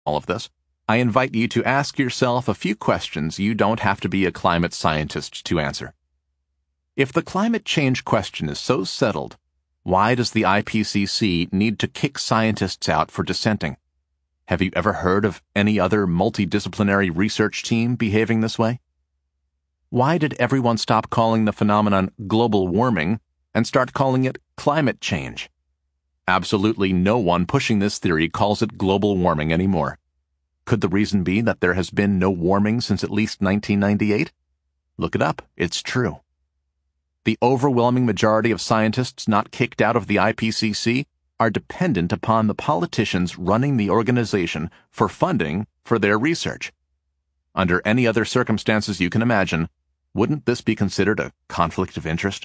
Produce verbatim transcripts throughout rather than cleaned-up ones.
all of this, I invite you to ask yourself a few questions you don't have to be a climate scientist to answer. If the climate change question is so settled, why does the I P C C need to kick scientists out for dissenting? Have you ever heard of any other multidisciplinary research team behaving this way? Why did everyone stop calling the phenomenon global warming and start calling it climate change? Absolutely no one pushing this theory calls it global warming anymore. Could the reason be that there has been no warming since at least nineteen ninety-eight? Look it up. It's true. The overwhelming majority of scientists not kicked out of the I P C C are dependent upon the politicians running the organization for funding for their research. Under any other circumstances you can imagine, wouldn't this be considered a conflict of interest?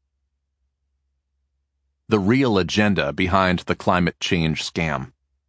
The real agenda behind the climate change scam.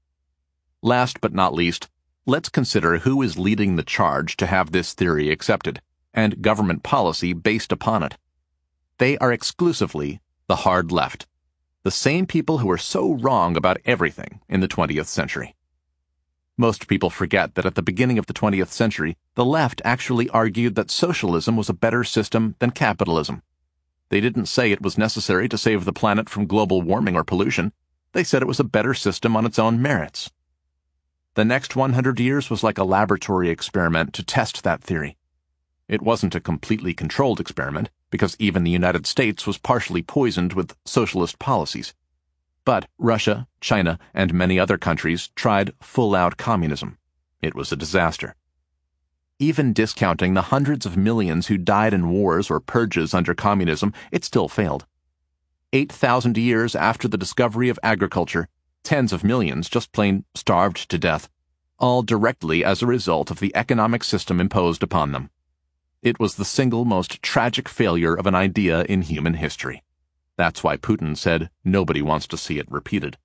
Last but not least, let's consider who is leading the charge to have this theory accepted, and government policy based upon it. They are exclusively the hard left, the same people who are so wrong about everything in the twentieth century. Most people forget that at the beginning of the twentieth century, the left actually argued that socialism was a better system than capitalism. They didn't say it was necessary to save the planet from global warming or pollution. They said it was a better system on its own merits. The next one hundred years was like a laboratory experiment to test that theory. It wasn't a completely controlled experiment, because even the United States was partially poisoned with socialist policies. But Russia, China, and many other countries tried full-out communism. It was a disaster. Even discounting the hundreds of millions who died in wars or purges under communism, it still failed. Eight thousand years after the discovery of agriculture, tens of millions just plain starved to death, all directly as a result of the economic system imposed upon them. It was the single most tragic failure of an idea in human history. That's why Putin said nobody wants to see it repeated.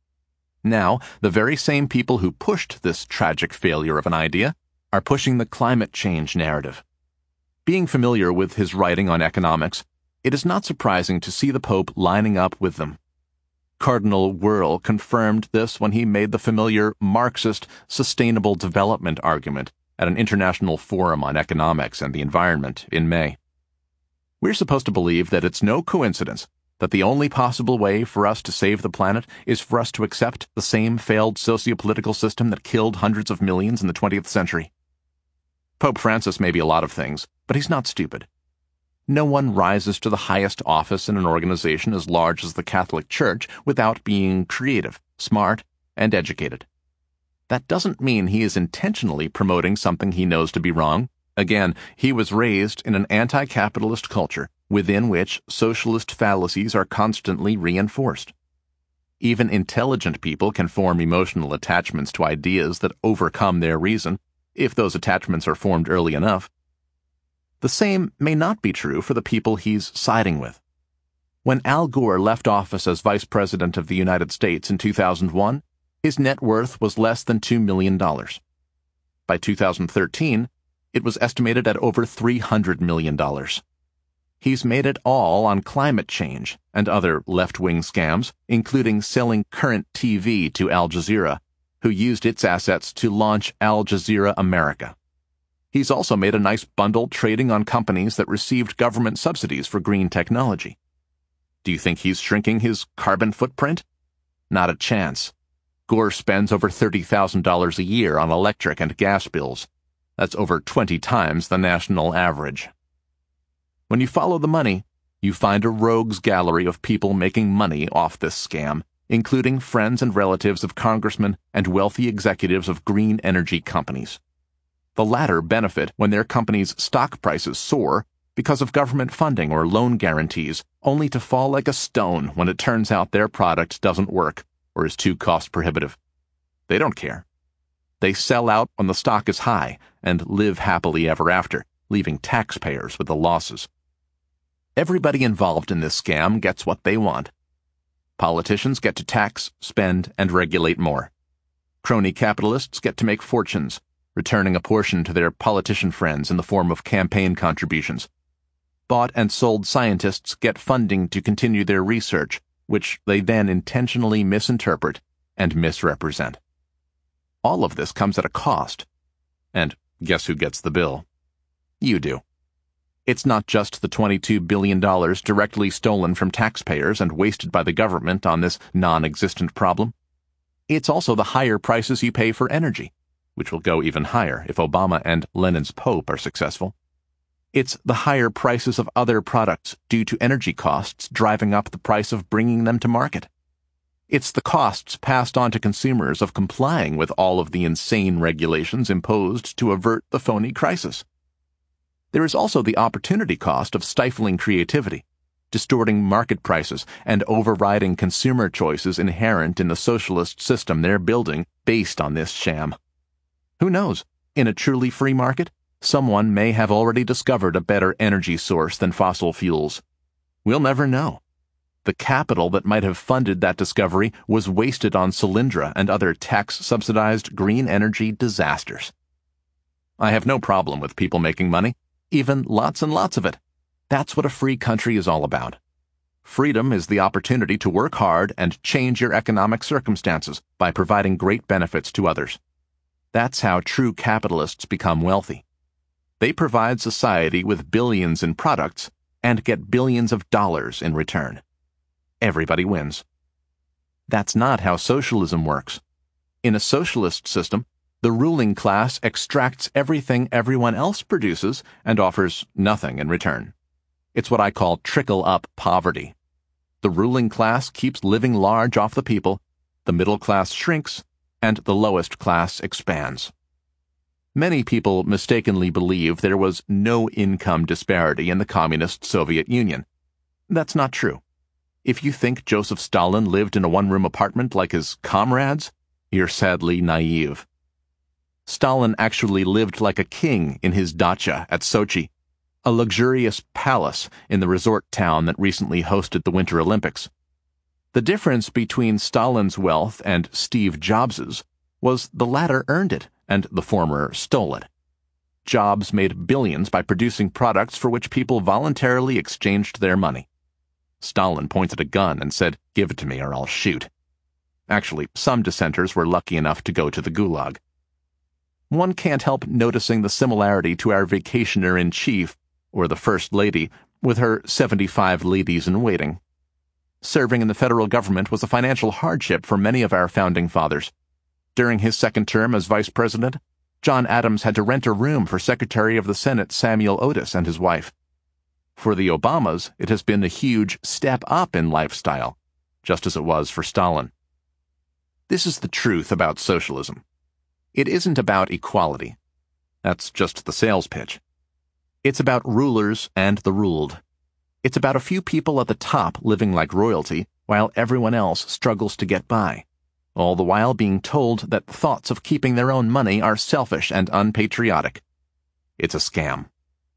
Now, the very same people who pushed this tragic failure of an idea are pushing the climate change narrative. Being familiar with his writing on economics, it is not surprising to see the Pope lining up with them. Cardinal Wuerl confirmed this when he made the familiar Marxist sustainable development argument at an international forum on economics and the environment in May. We're supposed to believe that it's no coincidence that the only possible way for us to save the planet is for us to accept the same failed sociopolitical system that killed hundreds of millions in the twentieth century. Pope Francis may be a lot of things, but he's not stupid. No one rises to the highest office in an organization as large as the Catholic Church without being creative, smart, and educated. That doesn't mean he is intentionally promoting something he knows to be wrong. Again, he was raised in an anti-capitalist culture within which socialist fallacies are constantly reinforced. Even intelligent people can form emotional attachments to ideas that overcome their reason, if those attachments are formed early enough. The same may not be true for the people he's siding with. When Al Gore left office as Vice President of the United States in two thousand one, his net worth was less than two million dollars. By two thousand thirteen, it was estimated at over three hundred million dollars. He's made it all on climate change and other left-wing scams, including selling current T V to Al Jazeera, who used its assets to launch Al Jazeera America. He's also made a nice bundle trading on companies that received government subsidies for green technology. Do you think he's shrinking his carbon footprint? Not a chance. Gore spends over thirty thousand dollars a year on electric and gas bills. That's over twenty times the national average. When you follow the money, you find a rogues gallery of people making money off this scam, including friends and relatives of congressmen and wealthy executives of green energy companies. The latter benefit when their companies' stock prices soar because of government funding or loan guarantees, only to fall like a stone when it turns out their product doesn't work or is too cost-prohibitive. They don't care. They sell out when the stock is high and live happily ever after, leaving taxpayers with the losses. Everybody involved in this scam gets what they want. Politicians get to tax, spend, and regulate more. Crony capitalists get to make fortunes, returning a portion to their politician friends in the form of campaign contributions. Bought and sold scientists get funding to continue their research, which they then intentionally misinterpret and misrepresent. all of this comes at a cost. And guess who gets the bill? You do. It's not just the twenty-two billion dollars directly stolen from taxpayers and wasted by the government on this non-existent problem. It's also the higher prices you pay for energy, which will go even higher if Obama and Lenin's Pope are successful. It's the higher prices of other products due to energy costs driving up the price of bringing them to market. It's the costs passed on to consumers of complying with all of the insane regulations imposed to avert the phony crisis. There is also the opportunity cost of stifling creativity, distorting market prices, and overriding consumer choices inherent in the socialist system they're building based on this sham. Who knows? In a truly free market, someone may have already discovered a better energy source than fossil fuels. We'll never know. The capital that might have funded that discovery was wasted on Solyndra and other tax-subsidized green energy disasters. I have no problem with people making money, even lots and lots of it. That's what a free country is all about. Freedom is the opportunity to work hard and change your economic circumstances by providing great benefits to others. That's how true capitalists become wealthy. They provide society with billions in products and get billions of dollars in return. Everybody wins. That's not how socialism works. In a socialist system, the ruling class extracts everything everyone else produces and offers nothing in return. It's what I call trickle-up poverty. The ruling class keeps living large off the people, the middle class shrinks, and the lowest class expands. Many people mistakenly believe there was no income disparity in the communist Soviet Union. That's not true. If you think Joseph Stalin lived in a one-room apartment like his comrades, you're sadly naive. Stalin actually lived like a king in his dacha at Sochi, a luxurious palace in the resort town that recently hosted the Winter Olympics. The difference between Stalin's wealth and Steve Jobs's was the latter earned it and the former stole it. Jobs made billions by producing products for which people voluntarily exchanged their money. Stalin pointed a gun and said, "Give it to me or I'll shoot." Actually, some dissenters were lucky enough to go to the Gulag. One can't help noticing the similarity to our vacationer-in-chief, or the First Lady, with her seventy-five ladies-in-waiting. Serving in the federal government was a financial hardship for many of our founding fathers. During his second term as vice president, John Adams had to rent a room for Secretary of the Senate Samuel Otis and his wife. For the Obamas, it has been a huge step up in lifestyle, just as it was for Stalin. This is the truth about socialism. It isn't about equality. That's just the sales pitch. It's about rulers and the ruled. It's about a few people at the top living like royalty while everyone else struggles to get by, all the while being told that thoughts of keeping their own money are selfish and unpatriotic. It's a scam.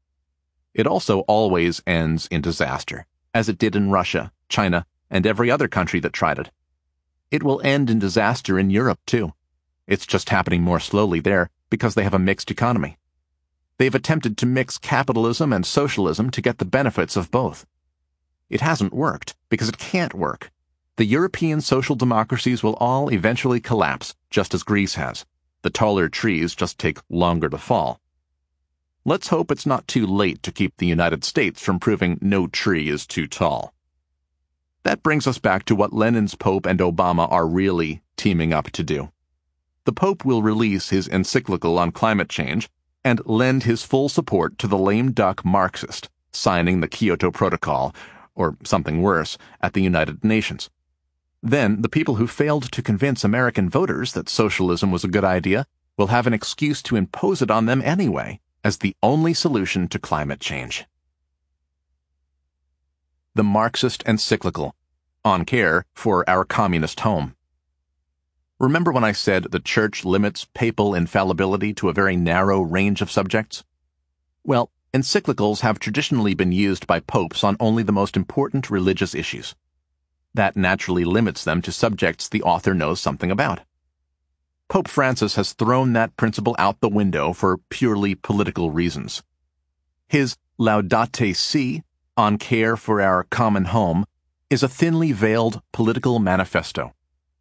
It also always ends in disaster, as it did in Russia, China, and every other country that tried it. It will end in disaster in Europe, too. It's just happening more slowly there because they have a mixed economy. They've attempted to mix capitalism and socialism to get the benefits of both. It hasn't worked because it can't work. The European social democracies will all eventually collapse, just as Greece has. The taller trees just take longer to fall. Let's hope it's not too late to keep the United States from proving no tree is too tall. That brings us back to what Lenin's Pope and Obama are really teaming up to do. The Pope will release his encyclical on climate change and lend his full support to the lame duck Marxist signing the Kyoto Protocol, or something worse, at the United Nations. Then the people who failed to convince American voters that socialism was a good idea will have an excuse to impose it on them anyway as the only solution to climate change. The Marxist Encyclical, on care for our communist home. Remember when I said the Church limits papal infallibility to a very narrow range of subjects? Well, encyclicals have traditionally been used by popes on only the most important religious issues. That naturally limits them to subjects the author knows something about. Pope Francis has thrown that principle out the window for purely political reasons. His Laudate Si, on care for our common home, is a thinly veiled political manifesto.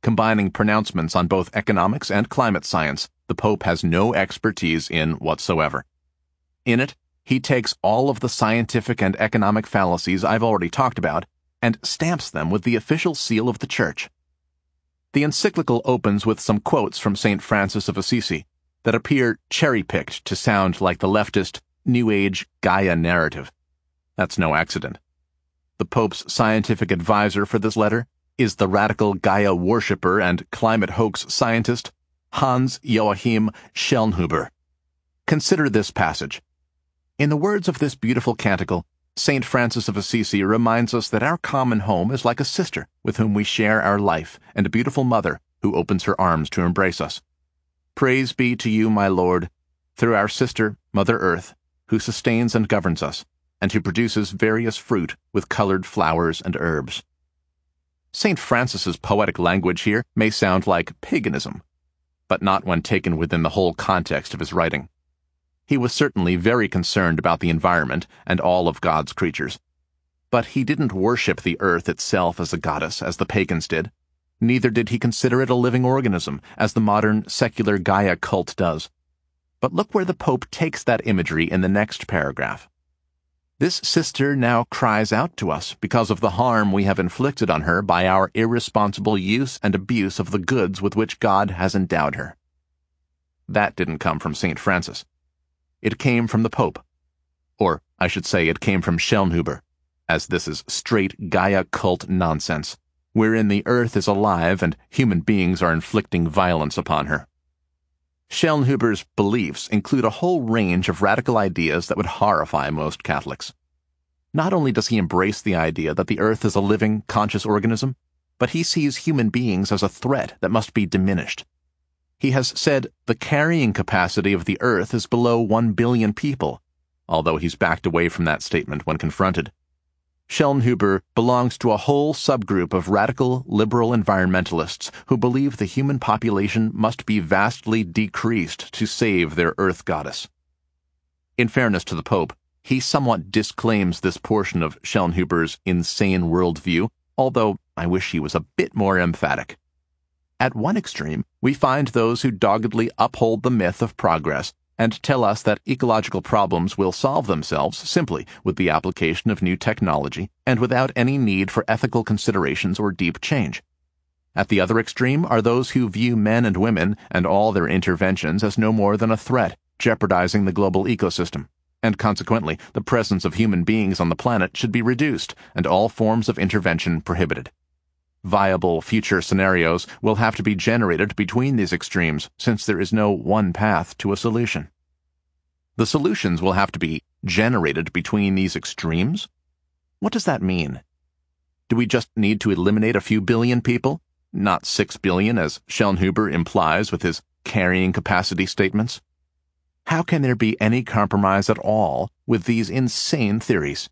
combining pronouncements on both economics and climate science the Pope has no expertise in whatsoever. In it, he takes all of the scientific and economic fallacies I've already talked about and stamps them with the official seal of the Church. The encyclical opens with some quotes from Saint Francis of Assisi that appear cherry-picked to sound like the leftist, New Age Gaia narrative. That's no accident. The Pope's scientific advisor for this letter is the radical Gaia worshipper and climate hoax scientist Hans Joachim Schellnhuber. Consider this passage. In the words of this beautiful canticle, Saint Francis of Assisi reminds us that our common home is like a sister with whom we share our life and a beautiful mother who opens her arms to embrace us. Praise be to you, my Lord, through our sister, Mother Earth, who sustains and governs us, and who produces various fruit with colored flowers and herbs. Saint Francis's poetic language here may sound like paganism, but not when taken within the whole context of his writing. He was certainly very concerned about the environment and all of God's creatures. But he didn't worship the earth itself as a goddess, as the pagans did. Neither did he consider it a living organism, as the modern secular Gaia cult does. But look where the Pope takes that imagery in the next paragraph. This sister now cries out to us because of the harm we have inflicted on her by our irresponsible use and abuse of the goods with which God has endowed her. That didn't come from Saint Francis. It came from the Pope. Or, I should say, it came from Schellnhuber, as this is straight Gaia cult nonsense, wherein the earth is alive and human beings are inflicting violence upon her. Schellnhuber's beliefs include a whole range of radical ideas that would horrify most Catholics. Not only does he embrace the idea that the earth is a living, conscious organism, but he sees human beings as a threat that must be diminished. He has said the carrying capacity of the earth is below one billion people, although he's backed away from that statement when confronted. Schellnhuber belongs to a whole subgroup of radical liberal environmentalists who believe the human population must be vastly decreased to save their earth goddess. In fairness to the Pope, he somewhat disclaims this portion of Schellnhuber's insane worldview, although I wish he was a bit more emphatic. At one extreme, we find those who doggedly uphold the myth of progress and tell us that ecological problems will solve themselves simply with the application of new technology and without any need for ethical considerations or deep change. At the other extreme are those who view men and women and all their interventions as no more than a threat, jeopardizing the global ecosystem, and consequently the presence of human beings on the planet should be reduced and all forms of intervention prohibited. Viable future scenarios will have to be generated between these extremes, since there is no one path to a solution. The solutions will have to be generated between these extremes? What does that mean? Do we just need to eliminate a few billion people, not six billion as Schellnhuber implies with his carrying capacity statements? How can there be any compromise at all with these insane theories?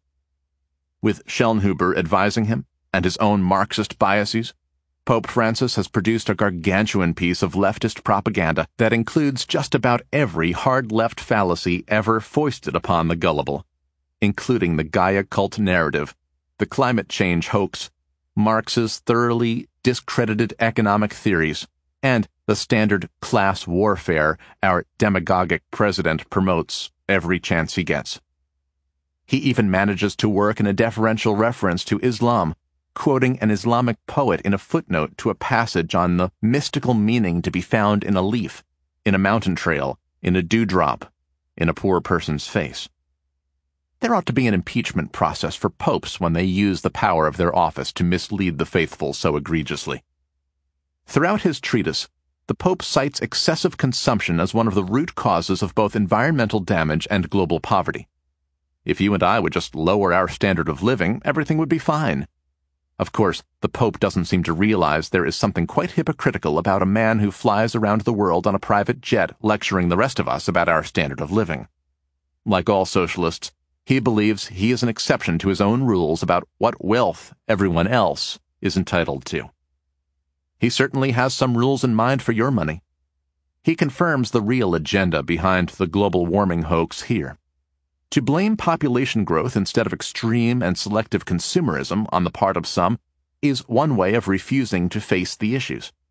With Schellnhuber advising him, and his own Marxist biases, Pope Francis has produced a gargantuan piece of leftist propaganda that includes just about every hard-left fallacy ever foisted upon the gullible, including the Gaia cult narrative, the climate change hoax, Marx's thoroughly discredited economic theories, and the standard class warfare our demagogic president promotes every chance he gets. He even manages to work in a deferential reference to Islam, quoting an Islamic poet in a footnote to a passage on the mystical meaning to be found in a leaf, in a mountain trail, in a dewdrop, in a poor person's face. There ought to be an impeachment process for popes when they use the power of their office to mislead the faithful so egregiously. Throughout his treatise, the Pope cites excessive consumption as one of the root causes of both environmental damage and global poverty. If you and I would just lower our standard of living, everything would be fine. Of course, the Pope doesn't seem to realize there is something quite hypocritical about a man who flies around the world on a private jet lecturing the rest of us about our standard of living. Like all socialists, he believes he is an exception to his own rules about what wealth everyone else is entitled to. He certainly has some rules in mind for your money. He confirms the real agenda behind the global warming hoax here. To blame population growth instead of extreme and selective consumerism on the part of some is one way of refusing to face the issues.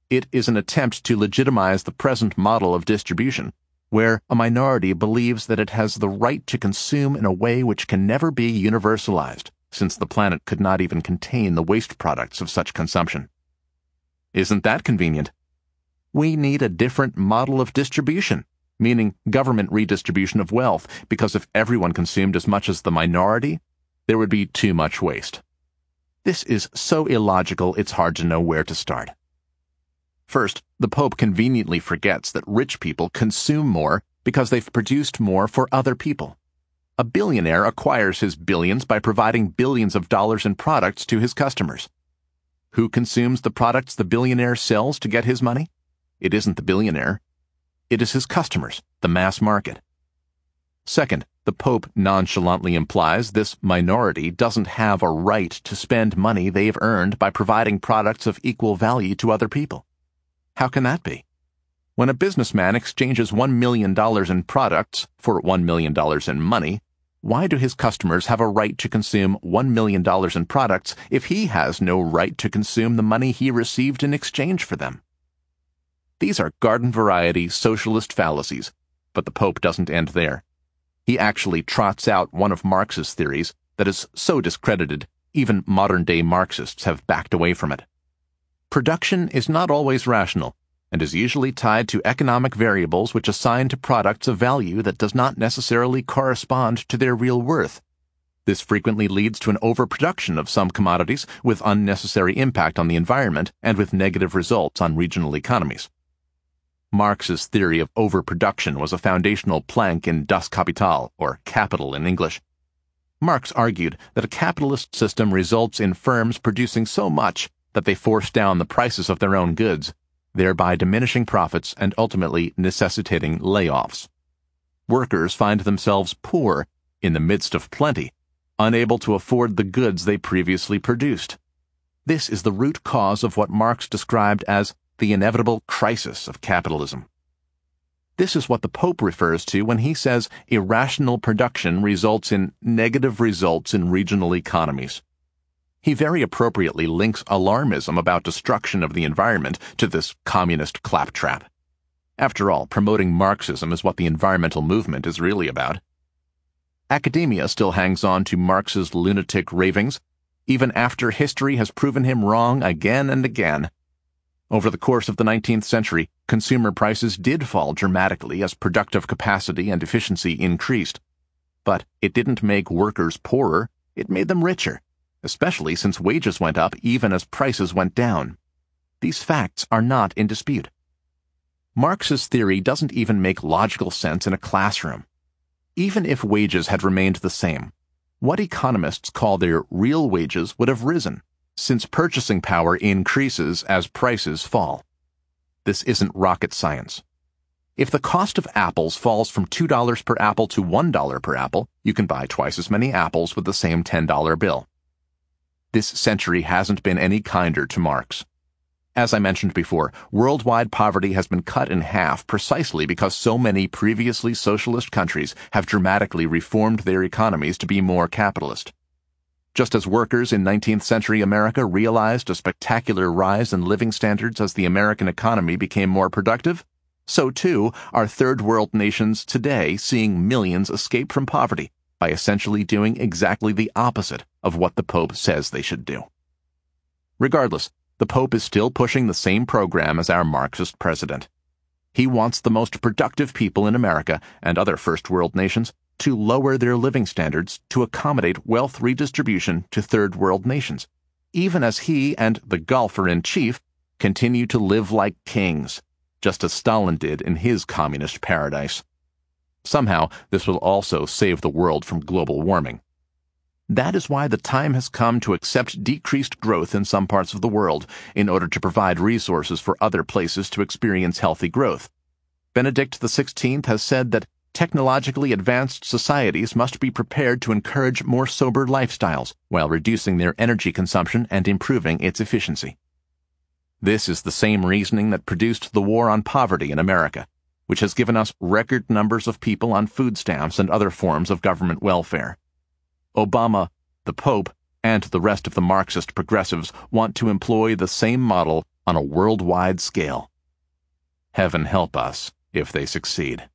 It is an attempt to legitimize the present model of distribution, where a minority believes that it has the right to consume in a way which can never be universalized, since the planet could not even contain the waste products of such consumption. Isn't that convenient? We need a different model of distribution, meaning government redistribution of wealth, because if everyone consumed as much as the minority, there would be too much waste. This is so illogical it's hard to know where to start. First, the Pope conveniently forgets that rich people consume more because they've produced more for other people. A billionaire acquires his billions by providing billions of dollars in products to his customers. Who consumes the products the billionaire sells to get his money? It isn't the billionaire. It is his customers, the mass market. Second, the Pope nonchalantly implies this minority doesn't have a right to spend money they've earned by providing products of equal value to other people. How can that be? When a businessman exchanges one million dollars in products for one million dollars in money, why do his customers have a right to consume one million dollars in products if he has no right to consume the money he received in exchange for them? These are garden-variety socialist fallacies, but the Pope doesn't end there. He actually trots out one of Marx's theories that is so discredited, even modern-day Marxists have backed away from it. Production is not always rational, and is usually tied to economic variables which assign to products a value that does not necessarily correspond to their real worth. This frequently leads to an overproduction of some commodities with unnecessary impact on the environment and with negative results on regional economies. Marx's theory of overproduction was a foundational plank in Das Kapital, or Capital in English. Marx argued that a capitalist system results in firms producing so much that they force down the prices of their own goods, thereby diminishing profits and ultimately necessitating layoffs. Workers find themselves poor in the midst of plenty, unable to afford the goods they previously produced. This is the root cause of what Marx described as the inevitable crisis of capitalism. This is what the Pope refers to when he says irrational production results in negative results in regional economies. He very appropriately links alarmism about destruction of the environment to this communist claptrap. After all, promoting Marxism is what the environmental movement is really about. Academia still hangs on to Marx's lunatic ravings, even after history has proven him wrong again and again. Over the course of the nineteenth century, consumer prices did fall dramatically as productive capacity and efficiency increased. But it didn't make workers poorer, it made them richer, especially since wages went up even as prices went down. These facts are not in dispute. Marx's theory doesn't even make logical sense in a classroom. Even if wages had remained the same, what economists call their real wages would have risen, since purchasing power increases as prices fall. This isn't rocket science. If the cost of apples falls from two dollars per apple to one dollar per apple, you can buy twice as many apples with the same ten dollar bill. This century hasn't been any kinder to Marx. As I mentioned before, worldwide poverty has been cut in half precisely because so many previously socialist countries have dramatically reformed their economies to be more capitalist. Just as workers in nineteenth century America realized a spectacular rise in living standards as the American economy became more productive, so too are third world nations today seeing millions escape from poverty by essentially doing exactly the opposite of what the Pope says they should do. Regardless, the Pope is still pushing the same program as our Marxist president. He wants the most productive people in America and other first world nations to lower their living standards to accommodate wealth redistribution to third world nations, even as he and the golfer-in-chief continue to live like kings, just as Stalin did in his communist paradise. Somehow, this will also save the world from global warming. That is why the time has come to accept decreased growth in some parts of the world in order to provide resources for other places to experience healthy growth. Benedict the sixteenth has said that technologically advanced societies must be prepared to encourage more sober lifestyles while reducing their energy consumption and improving its efficiency. This is the same reasoning that produced the war on poverty in America, which has given us record numbers of people on food stamps and other forms of government welfare. Obama, the Pope, and the rest of the Marxist progressives want to employ the same model on a worldwide scale. Heaven help us if they succeed.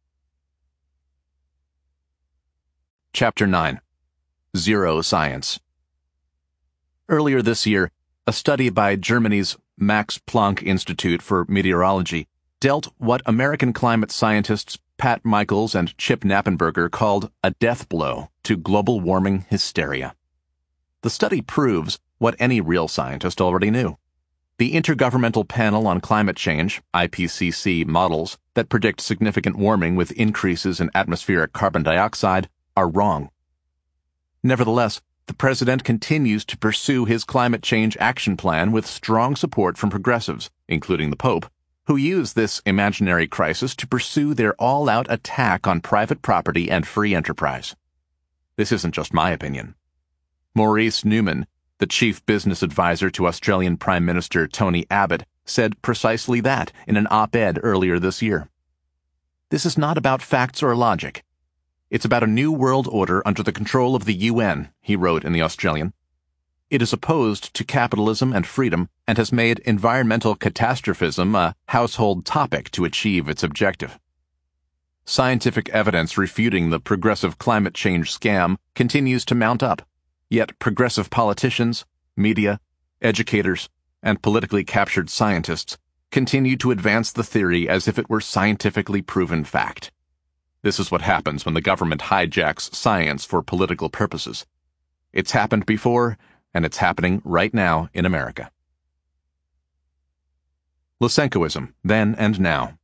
Chapter nine. Zero Science. Earlier this year, a study by Germany's Max Planck Institute for Meteorology dealt what American climate scientists Pat Michaels and Chip Knappenberger called a death blow to global warming hysteria. The study proves what any real scientist already knew. The Intergovernmental Panel on Climate Change, I P C C, models that predict significant warming with increases in atmospheric carbon dioxide are wrong. Nevertheless, the president continues to pursue his climate change action plan with strong support from progressives, including the Pope, who use this imaginary crisis to pursue their all-out attack on private property and free enterprise. This isn't just my opinion. Maurice Newman, the chief business advisor to Australian Prime Minister Tony Abbott, said precisely that in an op-ed earlier this year. This is not about facts or logic. It's about a new world order under the control of the U N, he wrote in The Australian. It is opposed to capitalism and freedom and has made environmental catastrophism a household topic to achieve its objective. Scientific evidence refuting the progressive climate change scam continues to mount up, yet progressive politicians, media, educators, and politically captured scientists continue to advance the theory as if it were scientifically proven fact. This is what happens when the government hijacks science for political purposes. It's happened before, and it's happening right now in America. Lysenkoism, then and now.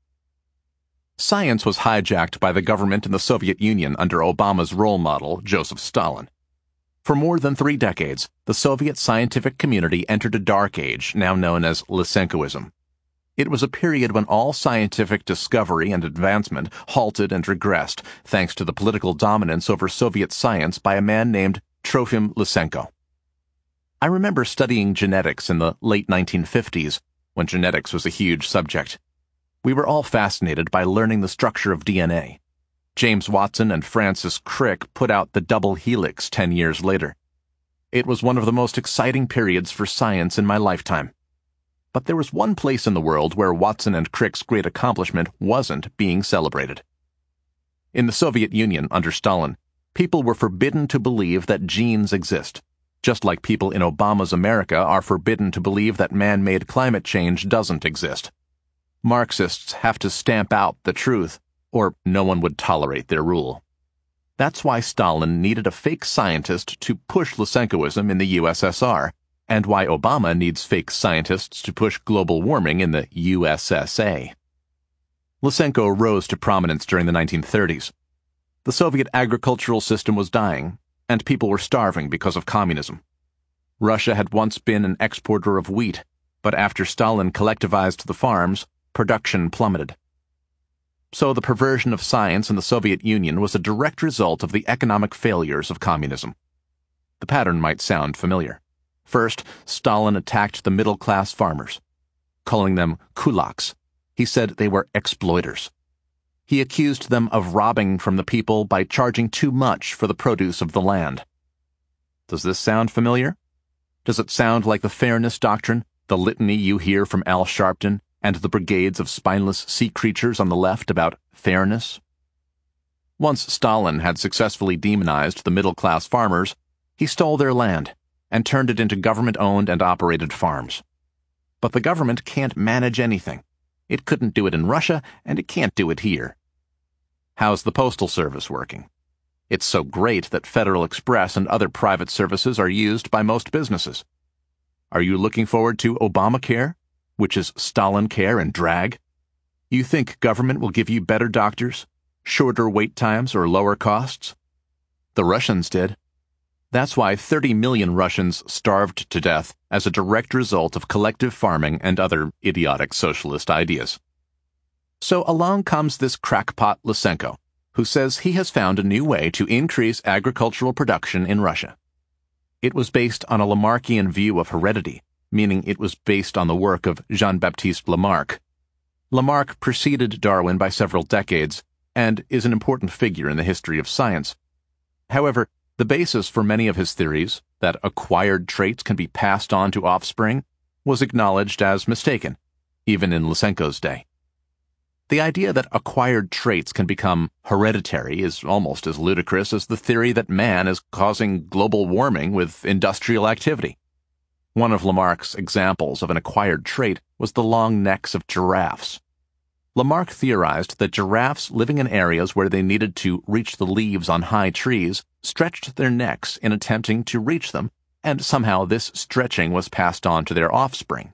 Science was hijacked by the government in the Soviet Union under Obama's role model, Joseph Stalin. For more than three decades, the Soviet scientific community entered a dark age, now known as Lysenkoism. It was a period when all scientific discovery and advancement halted and regressed, thanks to the political dominance over Soviet science by a man named Trofim Lysenko. I remember studying genetics in the late nineteen fifties, when genetics was a huge subject. We were all fascinated by learning the structure of D N A. James Watson and Francis Crick put out the double helix ten years later. It was one of the most exciting periods for science in my lifetime. But there was one place in the world where Watson and Crick's great accomplishment wasn't being celebrated. In the Soviet Union under Stalin, people were forbidden to believe that genes exist, just like people in Obama's America are forbidden to believe that man-made climate change doesn't exist. Marxists have to stamp out the truth, or no one would tolerate their rule. That's why Stalin needed a fake scientist to push Lysenkoism in the U S S R, and why Obama needs fake scientists to push global warming in the U S S A. Lysenko rose to prominence during the nineteen thirties. The Soviet agricultural system was dying, and people were starving because of communism. Russia had once been an exporter of wheat, but after Stalin collectivized the farms, production plummeted. So the perversion of science in the Soviet Union was a direct result of the economic failures of communism. The pattern might sound familiar. First, Stalin attacked the middle-class farmers. Calling them kulaks, he said they were exploiters. He accused them of robbing from the people by charging too much for the produce of the land. Does this sound familiar? Does it sound like the fairness doctrine, the litany you hear from Al Sharpton, and the brigades of spineless sea creatures on the left about fairness? Once Stalin had successfully demonized the middle-class farmers, he stole their land and turned it into government-owned and operated farms. But the government can't manage anything. It couldn't do it in Russia, and it can't do it here. How's the Postal Service working? It's so great that Federal Express and other private services are used by most businesses. Are you looking forward to Obamacare, which is Stalin care and drag? You think government will give you better doctors, shorter wait times, or lower costs? The Russians did. That's why thirty million Russians starved to death as a direct result of collective farming and other idiotic socialist ideas. So along comes this crackpot Lysenko, who says he has found a new way to increase agricultural production in Russia. It was based on a Lamarckian view of heredity, meaning it was based on the work of Jean-Baptiste Lamarck. Lamarck preceded Darwin by several decades and is an important figure in the history of science. However, the basis for many of his theories, that acquired traits can be passed on to offspring, was acknowledged as mistaken, even in Lysenko's day. The idea that acquired traits can become hereditary is almost as ludicrous as the theory that man is causing global warming with industrial activity. One of Lamarck's examples of an acquired trait was the long necks of giraffes. Lamarck theorized that giraffes living in areas where they needed to reach the leaves on high trees stretched their necks in attempting to reach them, and somehow this stretching was passed on to their offspring.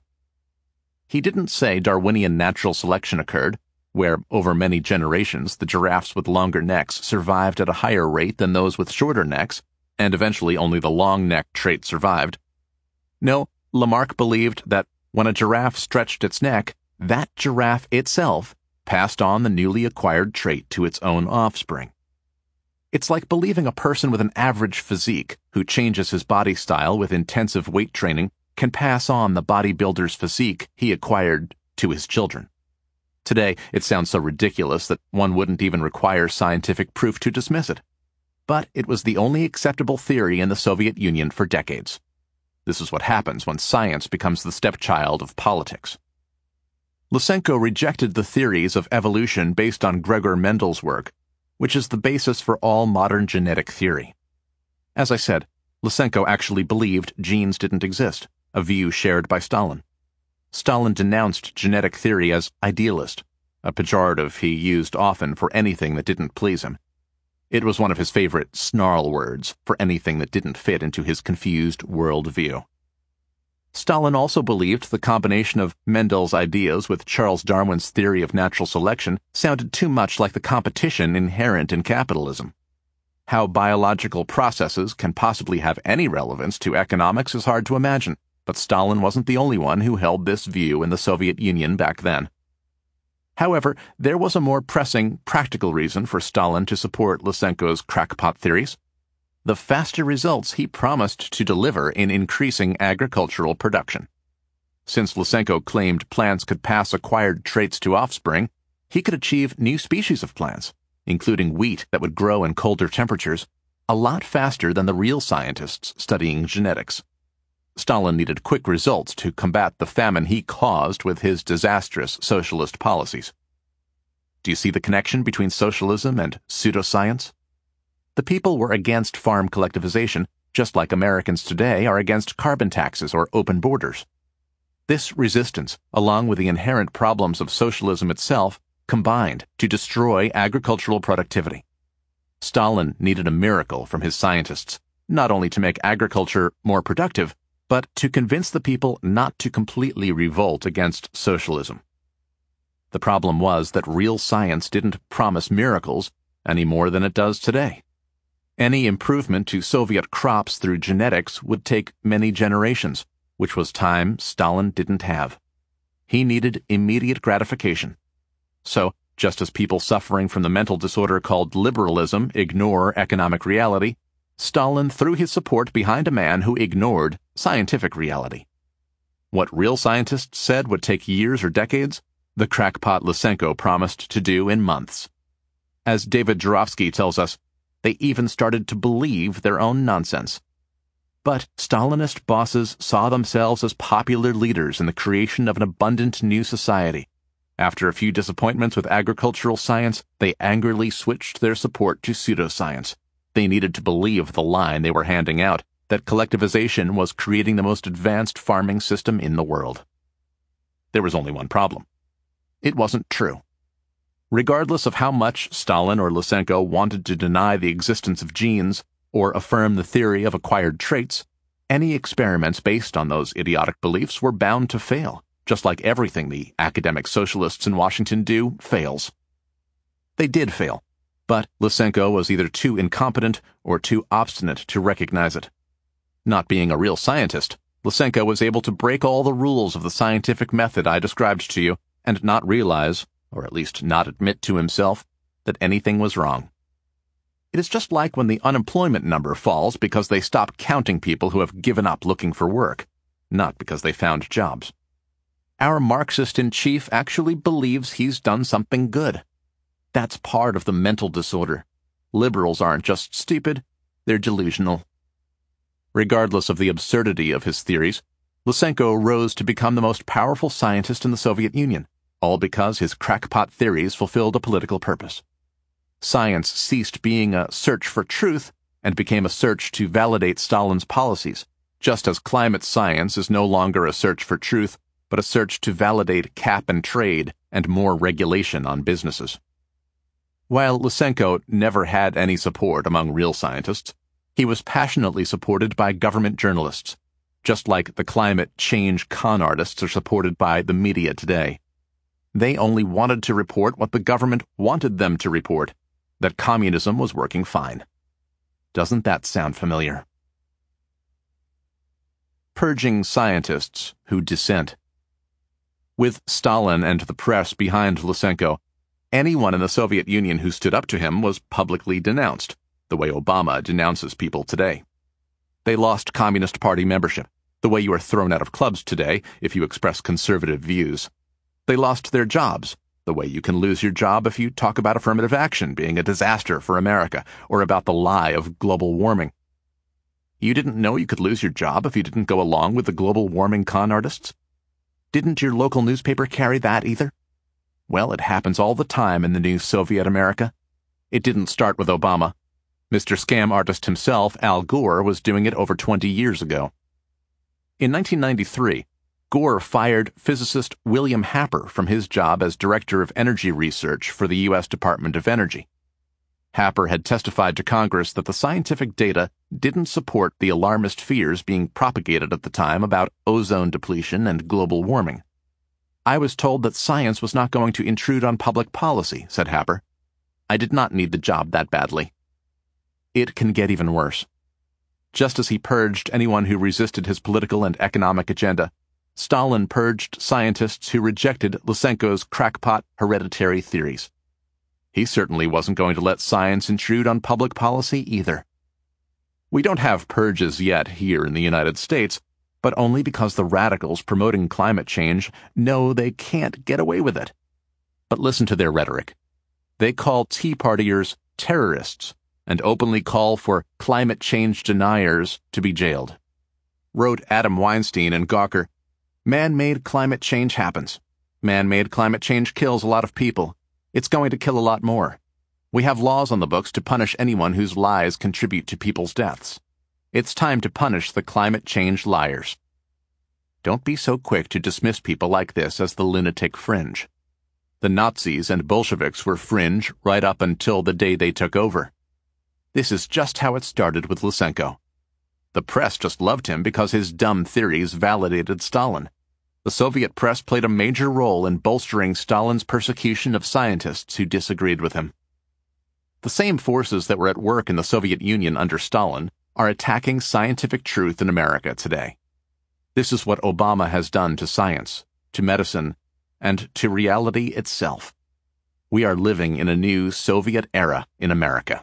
He didn't say Darwinian natural selection occurred, where over many generations the giraffes with longer necks survived at a higher rate than those with shorter necks, and eventually only the long neck trait survived. No, Lamarck believed that when a giraffe stretched its neck, that giraffe itself passed on the newly acquired trait to its own offspring. It's like believing a person with an average physique who changes his body style with intensive weight training can pass on the bodybuilder's physique he acquired to his children. Today, it sounds so ridiculous that one wouldn't even require scientific proof to dismiss it. But it was the only acceptable theory in the Soviet Union for decades. This is what happens when science becomes the stepchild of politics. Lysenko rejected the theories of evolution based on Gregor Mendel's work, which is the basis for all modern genetic theory. As I said, Lysenko actually believed genes didn't exist, a view shared by Stalin. Stalin denounced genetic theory as idealist, a pejorative he used often for anything that didn't please him. It was one of his favorite snarl words for anything that didn't fit into his confused worldview. Stalin also believed the combination of Mendel's ideas with Charles Darwin's theory of natural selection sounded too much like the competition inherent in capitalism. How biological processes can possibly have any relevance to economics is hard to imagine, but Stalin wasn't the only one who held this view in the Soviet Union back then. However, there was a more pressing, practical reason for Stalin to support Lysenko's crackpot theories: the faster results he promised to deliver in increasing agricultural production. Since Lysenko claimed plants could pass acquired traits to offspring, he could achieve new species of plants, including wheat that would grow in colder temperatures, a lot faster than the real scientists studying genetics. Stalin needed quick results to combat the famine he caused with his disastrous socialist policies. Do you see the connection between socialism and pseudoscience? The people were against farm collectivization, just like Americans today are against carbon taxes or open borders. This resistance, along with the inherent problems of socialism itself, combined to destroy agricultural productivity. Stalin needed a miracle from his scientists, not only to make agriculture more productive, but to convince the people not to completely revolt against socialism. The problem was that real science didn't promise miracles any more than it does today. Any improvement to Soviet crops through genetics would take many generations, which was time Stalin didn't have. He needed immediate gratification. So, just as people suffering from the mental disorder called liberalism ignore economic reality, Stalin threw his support behind a man who ignored scientific reality. What real scientists said would take years or decades, the crackpot Lysenko promised to do in months. As David Jurovsky tells us, they even started to believe their own nonsense. But Stalinist bosses saw themselves as popular leaders in the creation of an abundant new society. After a few disappointments with agricultural science, they angrily switched their support to pseudoscience. They needed to believe the line they were handing out, that collectivization was creating the most advanced farming system in the world. There was only one problem. It wasn't true. Regardless of how much Stalin or Lysenko wanted to deny the existence of genes or affirm the theory of acquired traits, any experiments based on those idiotic beliefs were bound to fail, just like everything the academic socialists in Washington do fails. They did fail. But Lysenko was either too incompetent or too obstinate to recognize it. Not being a real scientist, Lysenko was able to break all the rules of the scientific method I described to you and not realize, or at least not admit to himself, that anything was wrong. It is just like when the unemployment number falls because they stop counting people who have given up looking for work, not because they found jobs. Our Marxist-in-chief actually believes he's done something good. That's part of the mental disorder. Liberals aren't just stupid, they're delusional. Regardless of the absurdity of his theories, Lysenko rose to become the most powerful scientist in the Soviet Union, all because his crackpot theories fulfilled a political purpose. Science ceased being a search for truth and became a search to validate Stalin's policies, just as climate science is no longer a search for truth, but a search to validate cap and trade and more regulation on businesses. While Lysenko never had any support among real scientists, he was passionately supported by government journalists, just like the climate change con artists are supported by the media today. They only wanted to report what the government wanted them to report, that communism was working fine. Doesn't that sound familiar? Purging scientists who dissent. With Stalin and the press behind Lysenko, anyone in the Soviet Union who stood up to him was publicly denounced, the way Obama denounces people today. They lost Communist Party membership, the way you are thrown out of clubs today if you express conservative views. They lost their jobs, the way you can lose your job if you talk about affirmative action being a disaster for America or about the lie of global warming. You didn't know you could lose your job if you didn't go along with the global warming con artists? Didn't your local newspaper carry that either? Well, it happens all the time in the new Soviet America. It didn't start with Obama. Mister Scam Artist himself, Al Gore, was doing it over twenty years ago. In nineteen ninety-three, Gore fired physicist William Happer from his job as Director of Energy Research for the U S Department of Energy. Happer had testified to Congress that the scientific data didn't support the alarmist fears being propagated at the time about ozone depletion and global warming. "I was told that science was not going to intrude on public policy," said Happer. "I did not need the job that badly." It can get even worse. Just as he purged anyone who resisted his political and economic agenda, Stalin purged scientists who rejected Lysenko's crackpot hereditary theories. He certainly wasn't going to let science intrude on public policy either. We don't have purges yet here in the United States, but only because the radicals promoting climate change know they can't get away with it. But listen to their rhetoric. They call Tea Partiers terrorists and openly call for climate change deniers to be jailed. Wrote Adam Weinstein and Gawker, "Man-made climate change happens. Man-made climate change kills a lot of people. It's going to kill a lot more. We have laws on the books to punish anyone whose lies contribute to people's deaths. It's time to punish the climate change liars." Don't be so quick to dismiss people like this as the lunatic fringe. The Nazis and Bolsheviks were fringe right up until the day they took over. This is just how it started with Lysenko. The press just loved him because his dumb theories validated Stalin. The Soviet press played a major role in bolstering Stalin's persecution of scientists who disagreed with him. The same forces that were at work in the Soviet Union under Stalin are attacking scientific truth in America today. This is what Obama has done to science, to medicine, and to reality itself. We are living in a new Soviet era in America.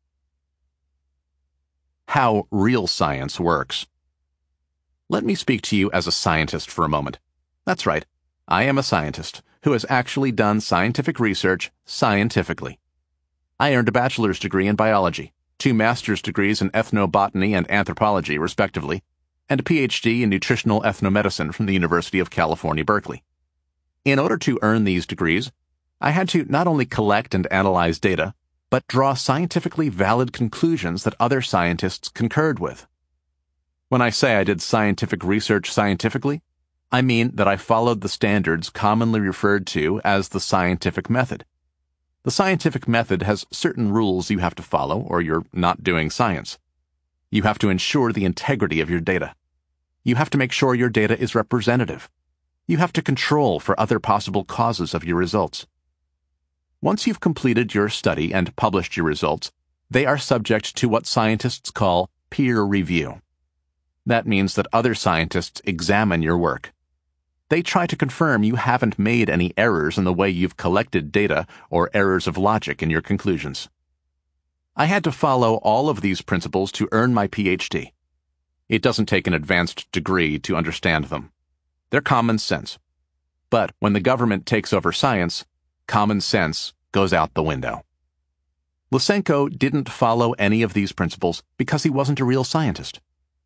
How real science works. Let me speak to you as a scientist for a moment. That's right, I am a scientist who has actually done scientific research scientifically. I earned a bachelor's degree in biology, two master's degrees in ethnobotany and anthropology, respectively, and a P H D in nutritional ethnomedicine from the University of California, Berkeley. In order to earn these degrees, I had to not only collect and analyze data, but draw scientifically valid conclusions that other scientists concurred with. When I say I did scientific research scientifically, I mean that I followed the standards commonly referred to as the scientific method. The scientific method has certain rules you have to follow, or you're not doing science. You have to ensure the integrity of your data. You have to make sure your data is representative. You have to control for other possible causes of your results. Once you've completed your study and published your results, they are subject to what scientists call peer review. That means that other scientists examine your work. They try to confirm you haven't made any errors in the way you've collected data or errors of logic in your conclusions. I had to follow all of these principles to earn my P H D. It doesn't take an advanced degree to understand them. They're common sense. But when the government takes over science, common sense goes out the window. Lysenko didn't follow any of these principles because he wasn't a real scientist.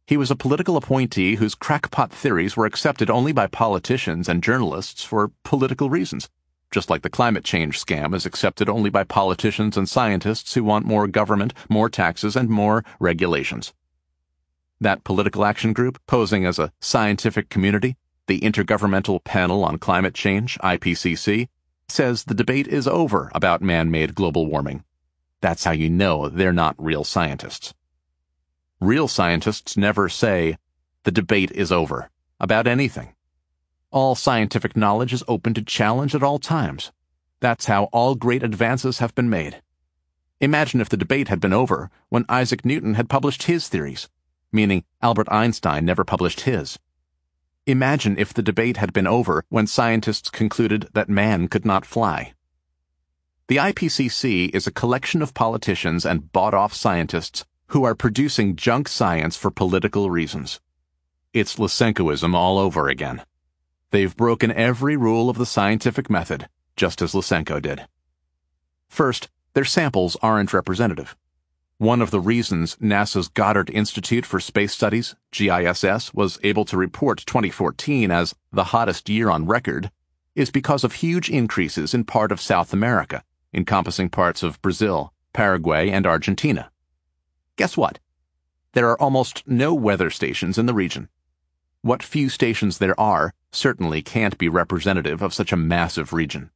He was a political appointee whose crackpot theories were accepted only by politicians and journalists for political reasons, just like the climate change scam is accepted only by politicians and scientists who want more government, more taxes, and more regulations. That political action group, posing as a scientific community, the Intergovernmental Panel on Climate Change, I P C C, says the debate is over about man-made global warming. That's how you know they're not real scientists. Real scientists never say, the debate is over, about anything. All scientific knowledge is open to challenge at all times. That's how all great advances have been made. Imagine if the debate had been over when Isaac Newton had published his theories, meaning Albert Einstein never published his. Imagine if the debate had been over when scientists concluded that man could not fly. The I P C C is a collection of politicians and bought-off scientists who are producing junk science for political reasons. It's Lysenkoism all over again. They've broken every rule of the scientific method, just as Lysenko did. First, their samples aren't representative. One of the reasons NASA's Goddard Institute for Space Studies, G I S S, was able to report twenty fourteen as the hottest year on record is because of huge increases in part of South America, encompassing parts of Brazil, Paraguay, and Argentina. Guess what? There are almost no weather stations in the region. What few stations there are certainly can't be representative of such a massive region.